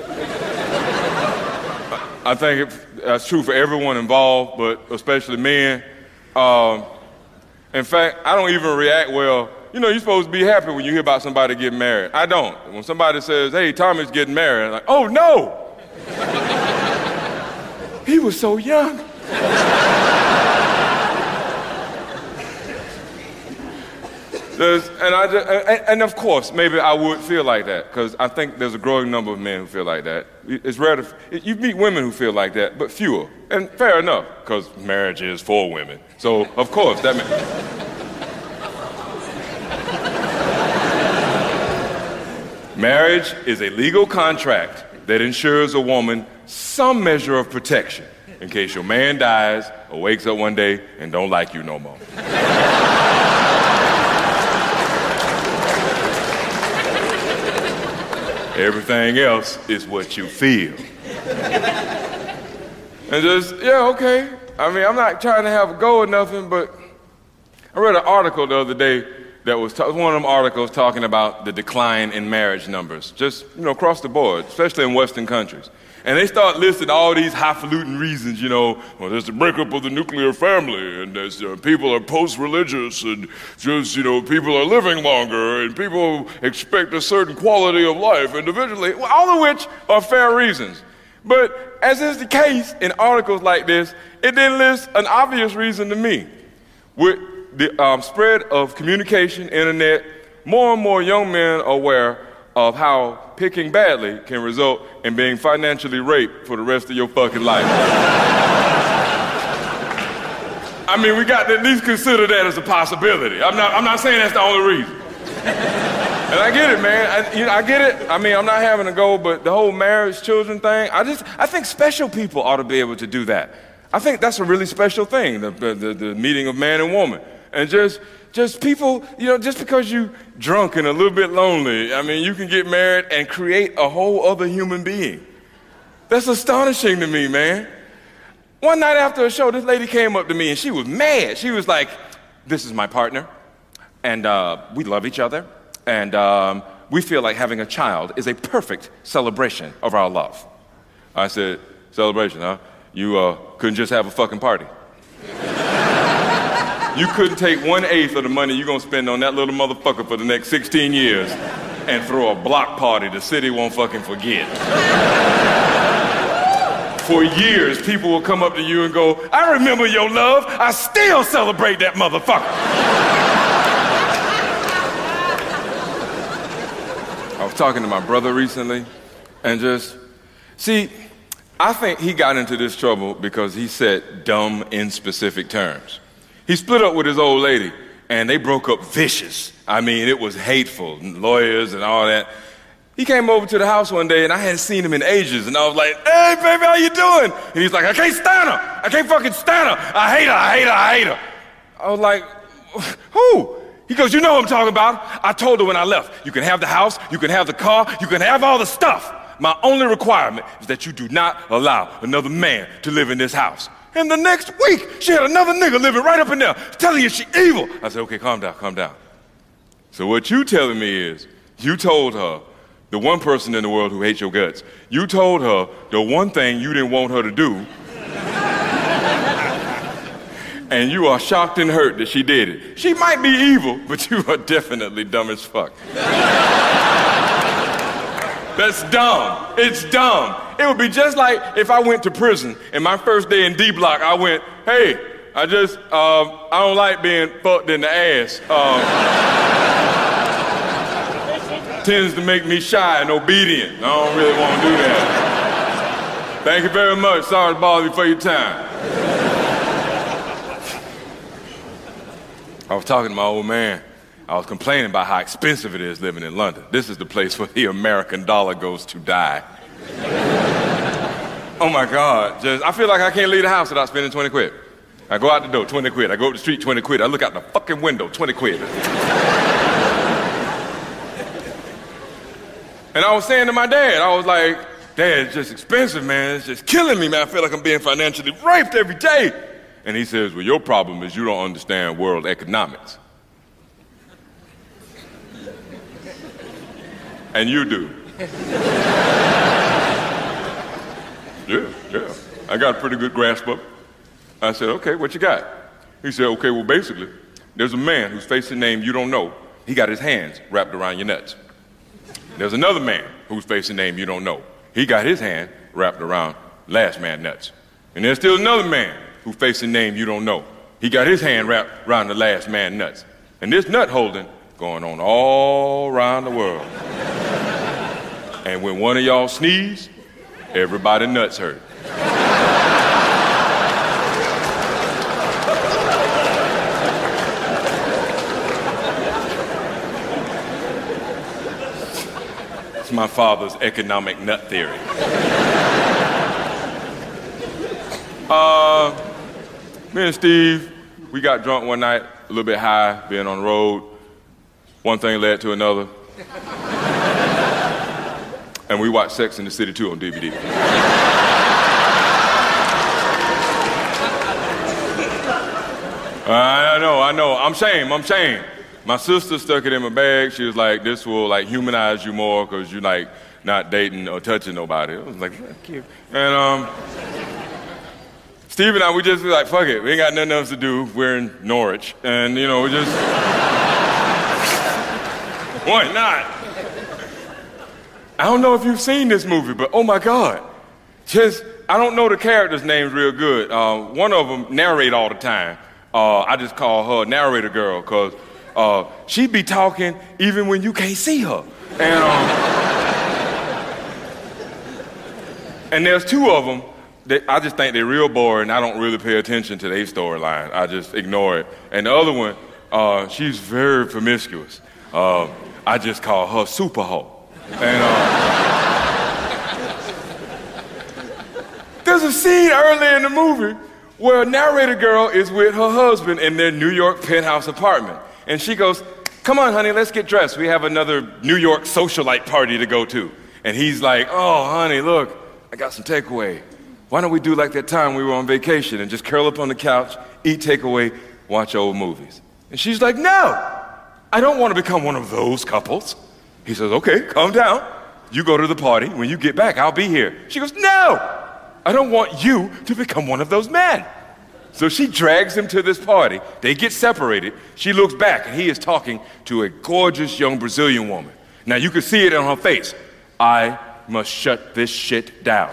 I think it, that's true for everyone involved, but especially men. Um, in fact, I don't even react well. You know, you're supposed to be happy when you hear about somebody getting married. I don't. When somebody says, hey, Tommy's getting married, I'm like, oh, no! He was so young. There's, and, I just, and, and of course, maybe I would feel like that, because I think there's a growing number of men who feel like that. It's rare to, you meet women who feel like that, but fewer. And fair enough, because marriage is for women. So, of course, that means... Marriage is a legal contract that ensures a woman some measure of protection in case your man dies or wakes up one day and don't like you no more. Everything else is what you feel. And just, yeah, okay. I mean, I'm not trying to have a go or nothing, but I read an article the other day that was t- one of them articles talking about the decline in marriage numbers, just, you know, across the board, especially in Western countries. And they start listing all these highfalutin reasons, you know, well, there's the breakup of the nuclear family, and there's uh, people are post-religious, and just, you know, people are living longer, and people expect a certain quality of life individually, well, all of which are fair reasons. But as is the case in articles like this, it didn't list an obvious reason to me. With the um, spread of communication, internet, more and more young men are aware of how picking badly can result in being financially raped for the rest of your fucking life. I mean, we got to at least consider that as a possibility. I'm not, I'm not saying that's the only reason. And I get it, man. I, you know, I get it. I mean, I'm not having a go, but the whole marriage, children thing, I just, I think special people ought to be able to do that. I think that's a really special thing, the, the, the meeting of man and woman. And just, just people, you know, just because you drunk and a little bit lonely, I mean, you can get married and create a whole other human being. That's astonishing to me, man. One night after a show, this lady came up to me and she was mad. She was like, this is my partner, and uh, we love each other, and um, we feel like having a child is a perfect celebration of our love. I said, celebration, huh? You uh, couldn't just have a fucking party. You couldn't take one-eighth of the money you're going to spend on that little motherfucker for the next sixteen years and throw a block party the city won't fucking forget. For years, people will come up to you and go, I remember your love. I still celebrate that motherfucker. I was talking to my brother recently, and just, see, I think he got into this trouble because he said dumb, inspecific terms. He split up with his old lady, and they broke up vicious. I mean, it was hateful, lawyers and all that. He came over to the house one day, and I hadn't seen him in ages, and I was like, hey, baby, how you doing? And he's like, I can't stand her. I can't fucking stand her. I hate her, I hate her, I hate her. I was like, who? He goes, you know what I'm talking about. I told her when I left, you can have the house, you can have the car, you can have all the stuff. My only requirement is that you do not allow another man to live in this house. And the next week, she had another nigga living right up in there, telling you she evil. I said, okay, calm down, calm down. So what you telling me is, you told her, the one person in the world who hates your guts, you told her the one thing you didn't want her to do, and you are shocked and hurt that she did it. She might be evil, but you are definitely dumb as fuck. That's dumb. It's dumb. It would be just like if I went to prison and my first day in D Block, I went, hey, I just, um, I don't like being fucked in the ass. Um, tends to make me shy and obedient. I don't really want to do that. Thank you very much. Sorry to bother you for your time. I was talking to my old man. I was complaining about how expensive it is living in London. This is the place where the American dollar goes to die. Oh my God, just, I feel like I can't leave the house without spending twenty quid. I go out the door, twenty quid. I go up the street, twenty quid. I look out the fucking window, twenty quid. And I was saying to my dad, I was like, Dad, it's just expensive, man. It's just killing me, man. I feel like I'm being financially raped every day. And he says, well, your problem is you don't understand world economics. And you do. Yeah, yeah. I got a pretty good grasp of it. I said, okay, what you got? He said, okay, well, basically, there's a man whose face and name you don't know. He got his hands wrapped around your nuts. There's another man whose face and name you don't know. He got his hand wrapped around last man's nuts. And there's still another man whose face and name you don't know. He got his hand wrapped around the last man's nuts. And this nut holding going on all around the world. And when one of y'all sneeze, everybody nuts hurt. It's my father's economic nut theory. uh, me and Steve, we got drunk one night, a little bit high, being on the road. One thing led to another. And we watched Sex and the City two on D V D. I know, I know. I'm ashamed, I'm ashamed. My sister stuck it in my bag. She was like, this will like humanize you more because you're like not dating or touching nobody. I was like, thank you. And um, Steve and I, we just be like, fuck it. We ain't got nothing else to do. We're in Norwich. And, you know, we just, why not? I don't know if you've seen this movie, but oh my God. Just, I don't know the characters' names real good. Uh, one of them narrate all the time. Uh, I just call her narrator girl because uh, she be talking even when you can't see her. And, um, and there's two of them that I just think they're real boring. I don't really pay attention to their storyline. I just ignore it. And the other one, uh, she's very promiscuous. Uh, I just call her Super Hoe. And uh, there's a scene early in the movie where a narrator girl is with her husband in their New York penthouse apartment. And she goes, come on, honey, let's get dressed. We have another New York socialite party to go to. And he's like, oh, honey, look, I got some takeaway. Why don't we do like that time we were on vacation and just curl up on the couch, eat takeaway, watch old movies? And she's like, no, I don't want to become one of those couples. He says, okay, calm down. You go to the party. When you get back, I'll be here. She goes, no, I don't want you to become one of those men. So she drags him to this party. They get separated. She looks back, and he is talking to a gorgeous young Brazilian woman. Now, you can see it on her face. I must shut this shit down.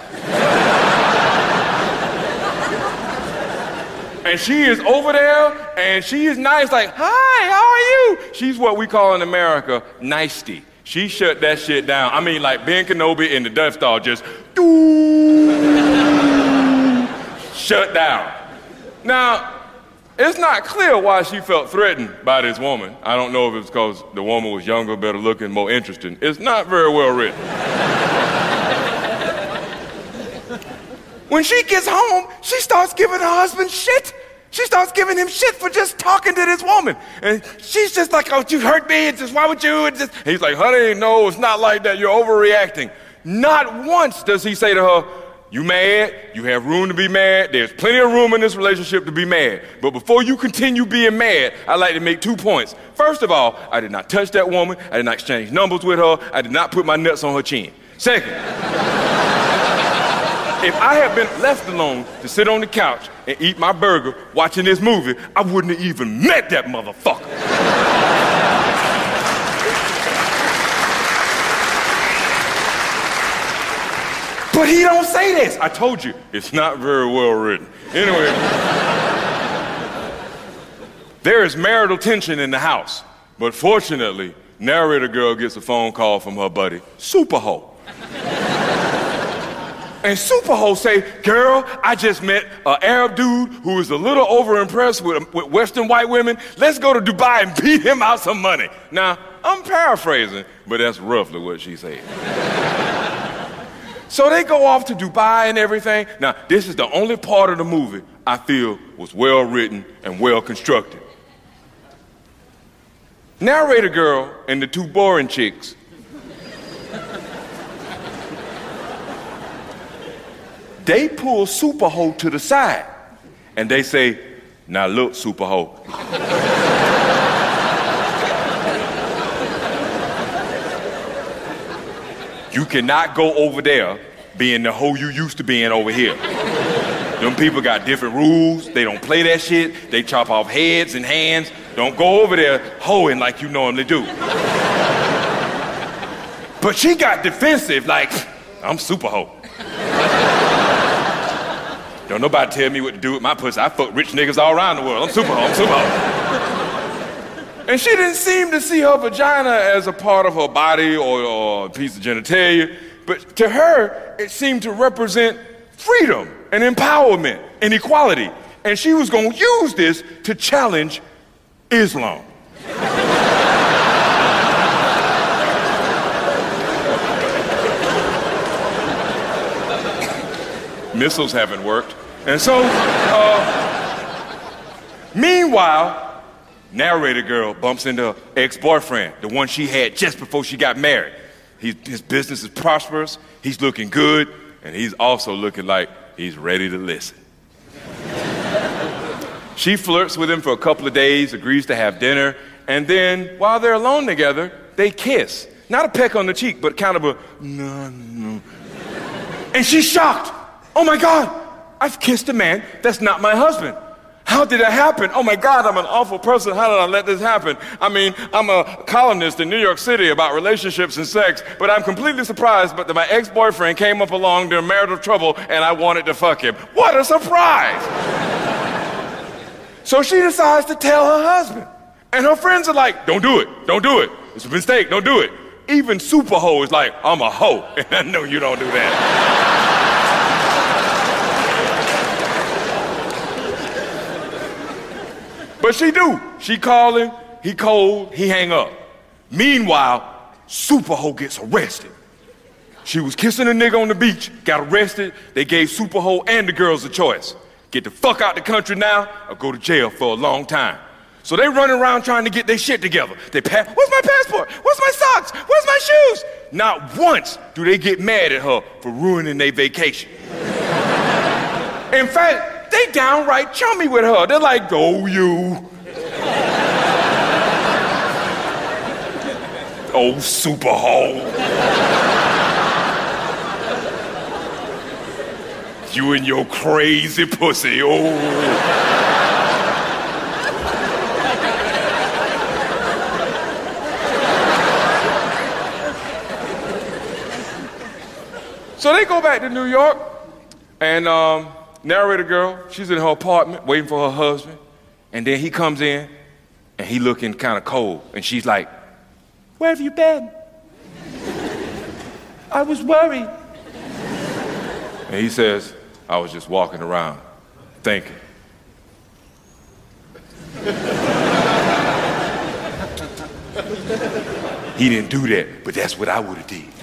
And she is over there, and she is nice, like, hi, how are you? She's what we call in America, nicety. She shut that shit down. I mean, like Ben Kenobi in the Death Star just, doo, shut down. Now, it's not clear why she felt threatened by this woman. I don't know if it's because the woman was younger, better looking, more interesting. It's not very well written. When she gets home, she starts giving her husband shit. She starts giving him shit for just talking to this woman. And she's just like, oh, you hurt me. It's just, why would you? It's just... And he's like, honey, no, it's not like that. You're overreacting. Not once does he say to her, you mad? You have room to be mad. There's plenty of room in this relationship to be mad. But before you continue being mad, I'd like to make two points. First of all, I did not touch that woman. I did not exchange numbers with her. I did not put my nuts on her chin. Second, if I had been left alone to sit on the couch and eat my burger watching this movie, I wouldn't have even met that motherfucker. But he don't say this. I told you, it's not very well written. Anyway, there is marital tension in the house, but fortunately, narrator girl gets a phone call from her buddy, Super Hoe. And Super Hoe say, girl, I just met an Arab dude who is a little overimpressed with, with Western white women. Let's go to Dubai and beat him out some money. Now, I'm paraphrasing, but that's roughly what she said. So they go off to Dubai and everything. Now, this is the only part of the movie I feel was well written and well constructed. Narrator girl and the two boring chicks they pull Superho to the side and they say, now look, Superho. You cannot go over there being the hoe you used to being over here. Them people got different rules. They don't play that shit. They chop off heads and hands. Don't go over there hoeing like you normally do. But she got defensive like, I'm super hoe. Don't nobody tell me what to do with my pussy. I fuck rich niggas all around the world. I'm super hoe, I'm super hoe. And she didn't seem to see her vagina as a part of her body or, or a piece of genitalia, but to her, it seemed to represent freedom and empowerment and equality. And she was gonna use this to challenge Islam. Missiles haven't worked. And so, uh, meanwhile, narrator girl bumps into her ex-boyfriend, the one she had just before she got married. He, his business is prosperous, he's looking good, and he's also looking like he's ready to listen. She flirts with him for a couple of days, agrees to have dinner, and then while they're alone together, they kiss. Not a peck on the cheek, but kind of a no, no. And she's shocked. Oh my God, I've kissed a man that's not my husband. How did it happen? Oh my God, I'm an awful person. How did I let this happen? I mean, I'm a columnist in New York City about relationships and sex, but I'm completely surprised but that my ex-boyfriend came up along during marital trouble and I wanted to fuck him. What a surprise! So she decides to tell her husband. And her friends are like, don't do it, don't do it. It's a mistake, don't do it. Even Superho is like, I'm a hoe. And I know you don't do that. But she do. She call him, he cold, he hang up. Meanwhile, Superho gets arrested. She was kissing a nigga on the beach, got arrested. They gave Superho and the girls a choice. Get the fuck out the country now or go to jail for a long time. So they run around trying to get their shit together. They pass, where's my passport? Where's my socks? Where's my shoes? Not once do they get mad at her for ruining their vacation. In fact, they downright chummy with her. They're like, go you. Oh, Superho. You and your crazy pussy, oh. So they go back to New York, and um, narrator girl, she's in her apartment waiting for her husband, and then he comes in, and he looking kind of cold, and she's like, where have you been? I was worried. And he says, I was just walking around, thinking. He didn't do that, but that's what I would have did.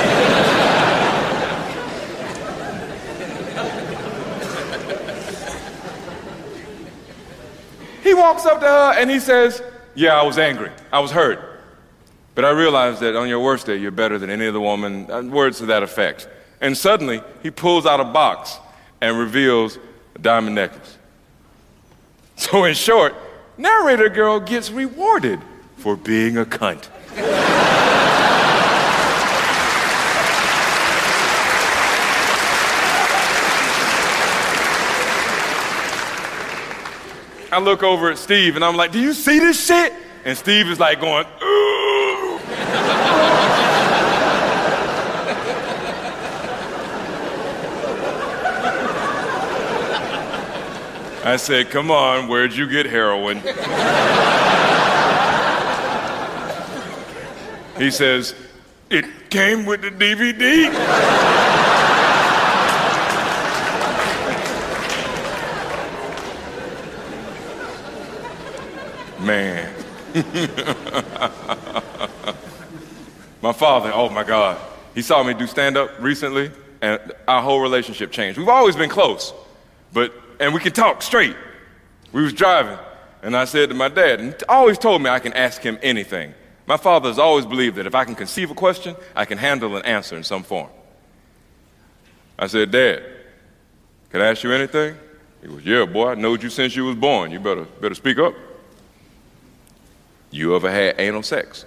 He walks up to her and he says, yeah, I was angry. I was hurt. But I realized that on your worst day, you're better than any other woman, words to that effect. And suddenly, he pulls out a box and reveals a diamond necklace. So in short, narrator girl gets rewarded for being a cunt. I look over at Steve and I'm like, do you see this shit? And Steve is like going, ooh. I said, come on, where'd you get heroin? He says, it came with the D V D. Man. My father, oh my God. He saw me do stand-up recently, and our whole relationship changed. We've always been close, but, and we could talk straight. We was driving, and I said to my dad, and he always told me I can ask him anything. My father has always believed that if I can conceive a question, I can handle an answer in some form. I said, Dad, can I ask you anything? He goes, yeah, boy, I knowed you since you was born. You better, better speak up. You ever had anal sex?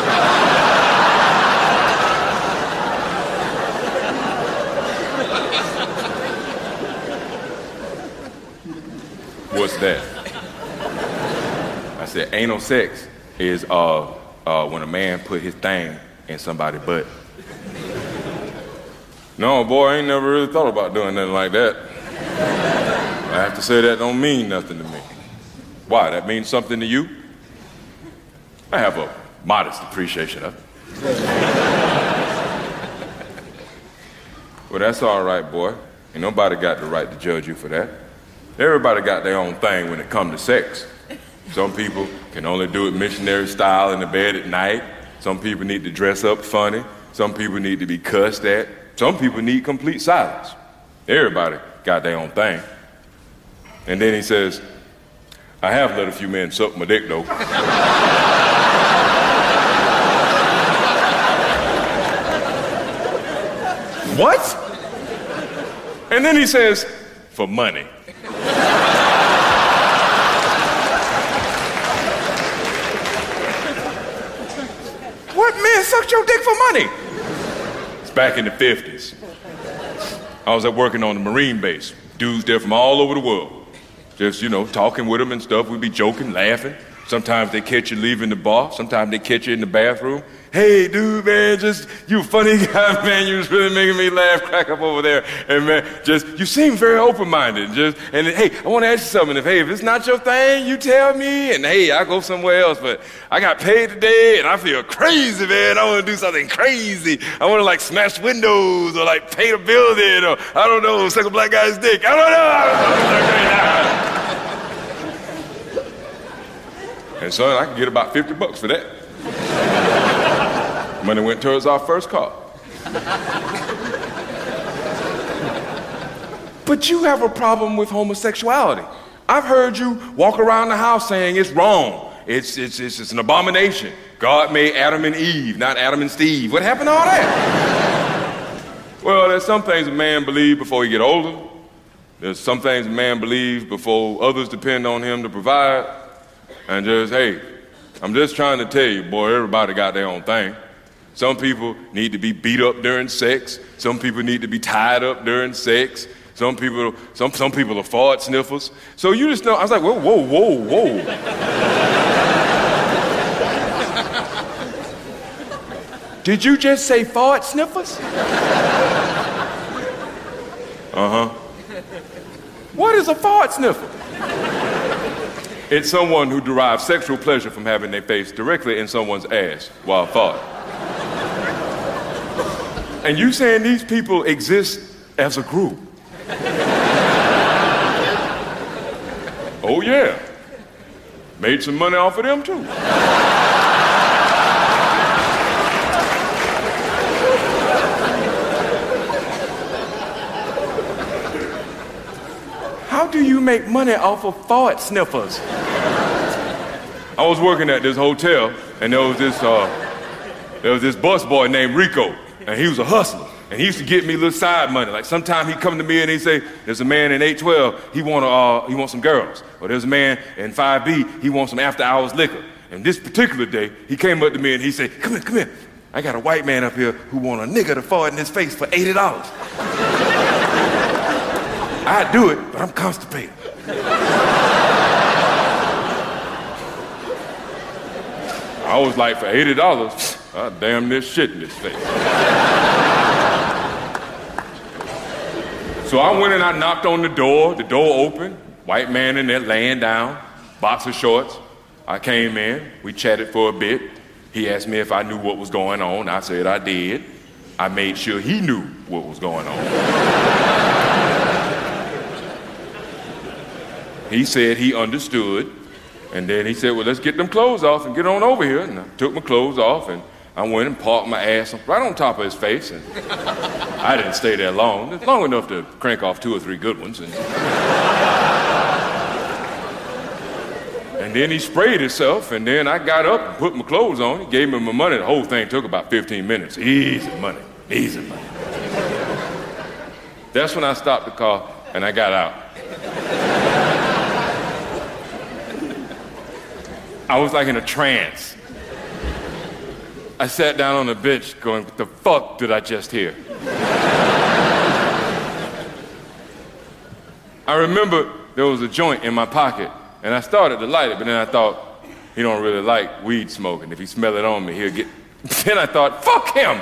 What's that? I said, anal sex is uh, uh, when a man put his thing in somebody's butt. No, boy, I ain't never really thought about doing nothing like that. I have to say that don't mean nothing to me. Why, that means something to you? I have a modest appreciation of it. Well, that's all right, boy. Ain't nobody got the right to judge you for that. Everybody got their own thing when it comes to sex. Some people can only do it missionary style in the bed at night. Some people need to dress up funny. Some people need to be cussed at. Some people need complete silence. Everybody got their own thing. And then he says, I have let a few men suck my dick, though. What? And then he says, for money. What man sucked your dick for money? It's back in the fifties. I was at working on the Marine base. Dudes there from all over the world. Just, you know, talking with them and stuff. We'd be joking, laughing. Sometimes they catch you leaving the bar. Sometimes they catch you in the bathroom. Hey, dude, man, just, you a funny guy, man. You was really making me laugh, crack up over there. And, man, just, you seem very open-minded. Just, and, hey, I want to ask you something. If, hey, if it's not your thing, you tell me. And, hey, I'll go somewhere else. But I got paid today, and I feel crazy, man. I want to do something crazy. I want to, like, smash windows or, like, paint a building or, I don't know, suck a black guy's dick. I don't know. I don't know. And son, I can get about fifty bucks for that. Money went towards our first car. But you have a problem with homosexuality. I've heard you walk around the house saying it's wrong. It's, it's, it's, it's an abomination. God made Adam and Eve, not Adam and Steve. What happened to all that? Well, there's some things a man believes before he get older. There's some things a man believes before others depend on him to provide. And just, hey, I'm just trying to tell you, boy, everybody got their own thing. Some people need to be beat up during sex. Some people need to be tied up during sex. Some people, some, some people are fart sniffers. So you just know, I was like, whoa, whoa, whoa, whoa. Did you just say fart sniffers? Uh-huh. What is a fart sniffer? It's someone who derives sexual pleasure from having their face directly in someone's ass while farting. And you saying these people exist as a group? Oh yeah. Made some money off of them too. How do you make money off of fart sniffers? I was working at this hotel, and there was this uh, there was this bus boy named Rico, and he was a hustler, and he used to get me little side money. Like sometime he'd come to me and he'd say, "There's a man in eight twelve, he want uh, he wants some girls," or "There's a man in five B, he wants some after hours liquor." And this particular day, he came up to me and he said, "Come here, come here. I got a white man up here who want a nigga to fart in his face for eighty dollars." I'd do it, but I'm constipated. I was like, for eighty dollars, I damn near shit in this face. So I went and I knocked on the door. The door opened. White man in there laying down, boxer shorts. I came in. We chatted for a bit. He asked me if I knew what was going on. I said I did. I made sure he knew what was going on. He said he understood, and then he said, well, let's get them clothes off and get on over here. And I took my clothes off, and I went and parked my ass right on top of his face. And I didn't stay there long, long enough to crank off two or three good ones. And, and then he sprayed himself, and then I got up and put my clothes on. He gave me my money. The whole thing took about fifteen minutes. Easy money, easy money. That's when I stopped the car and I got out. I was like in a trance. I sat down on the bench going, what the fuck did I just hear? I remember there was a joint in my pocket, and I started to light it, but then I thought, he don't really like weed smoking. If he smell it on me, he'll get... Then I thought, fuck him!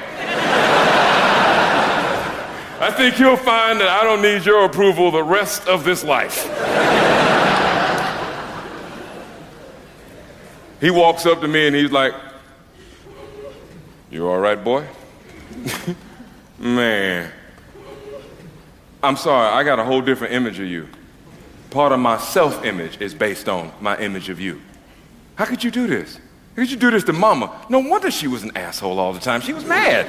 I think he'll find that I don't need your approval the rest of this life. He walks up to me and he's like, you all right, boy? Man, I'm sorry, I got a whole different image of you. Part of my self-image is based on my image of you. How could you do this? How could you do this to Mama? No wonder she was an asshole all the time. She was mad.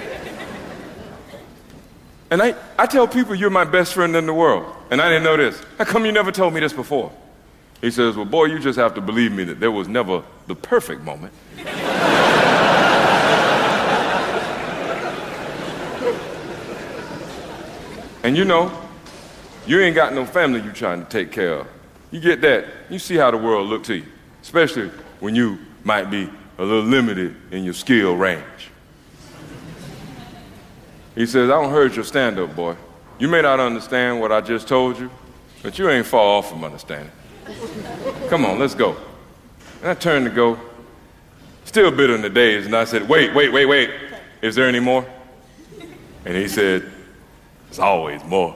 And I, I tell people you're my best friend in the world, and I didn't know this. How come you never told me this before? He says, well, boy, you just have to believe me that there was never the perfect moment. And you know, you ain't got no family you trying to take care of. You get that, you see how the world look to you, especially when you might be a little limited in your skill range. He says, I don't heard your stand-up, boy. You may not understand what I just told you, but you ain't far off from understanding. Come on, let's go. And I turned to go, still bitter in the days, and I said, wait, wait, wait, wait. Is there any more? And he said, there's always more.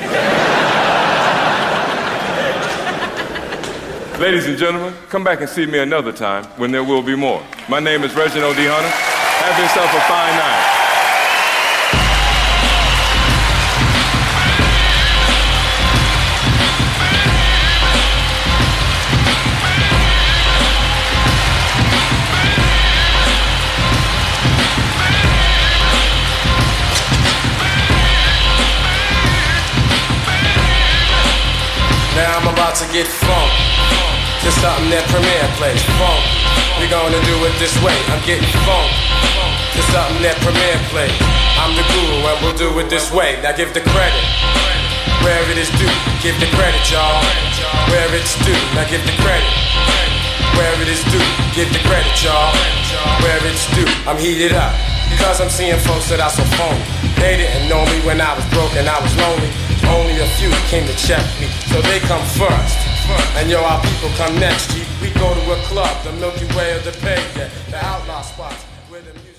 Ladies and gentlemen, come back and see me another time when there will be more. My name is Reginald D. Hunter. Have yourself a fine night. Now I'm about to get funk to something that Premier plays. Funk, we gonna do it this way. I'm getting funk to something that Premier plays. I'm the guru and we'll do it this way. Now give the credit where it is due. Give the credit, y'all, where it's due. Now give the credit where it is due. Give the credit, y'all, where it's due. I'm heated up because I'm seeing folks that are so phony. They didn't know me when I was broke and I was lonely. Only a few came to check me, so they come first. And yo, our people come next. G. We go to a club, the Milky Way of the pavement, the outlaw spots where the music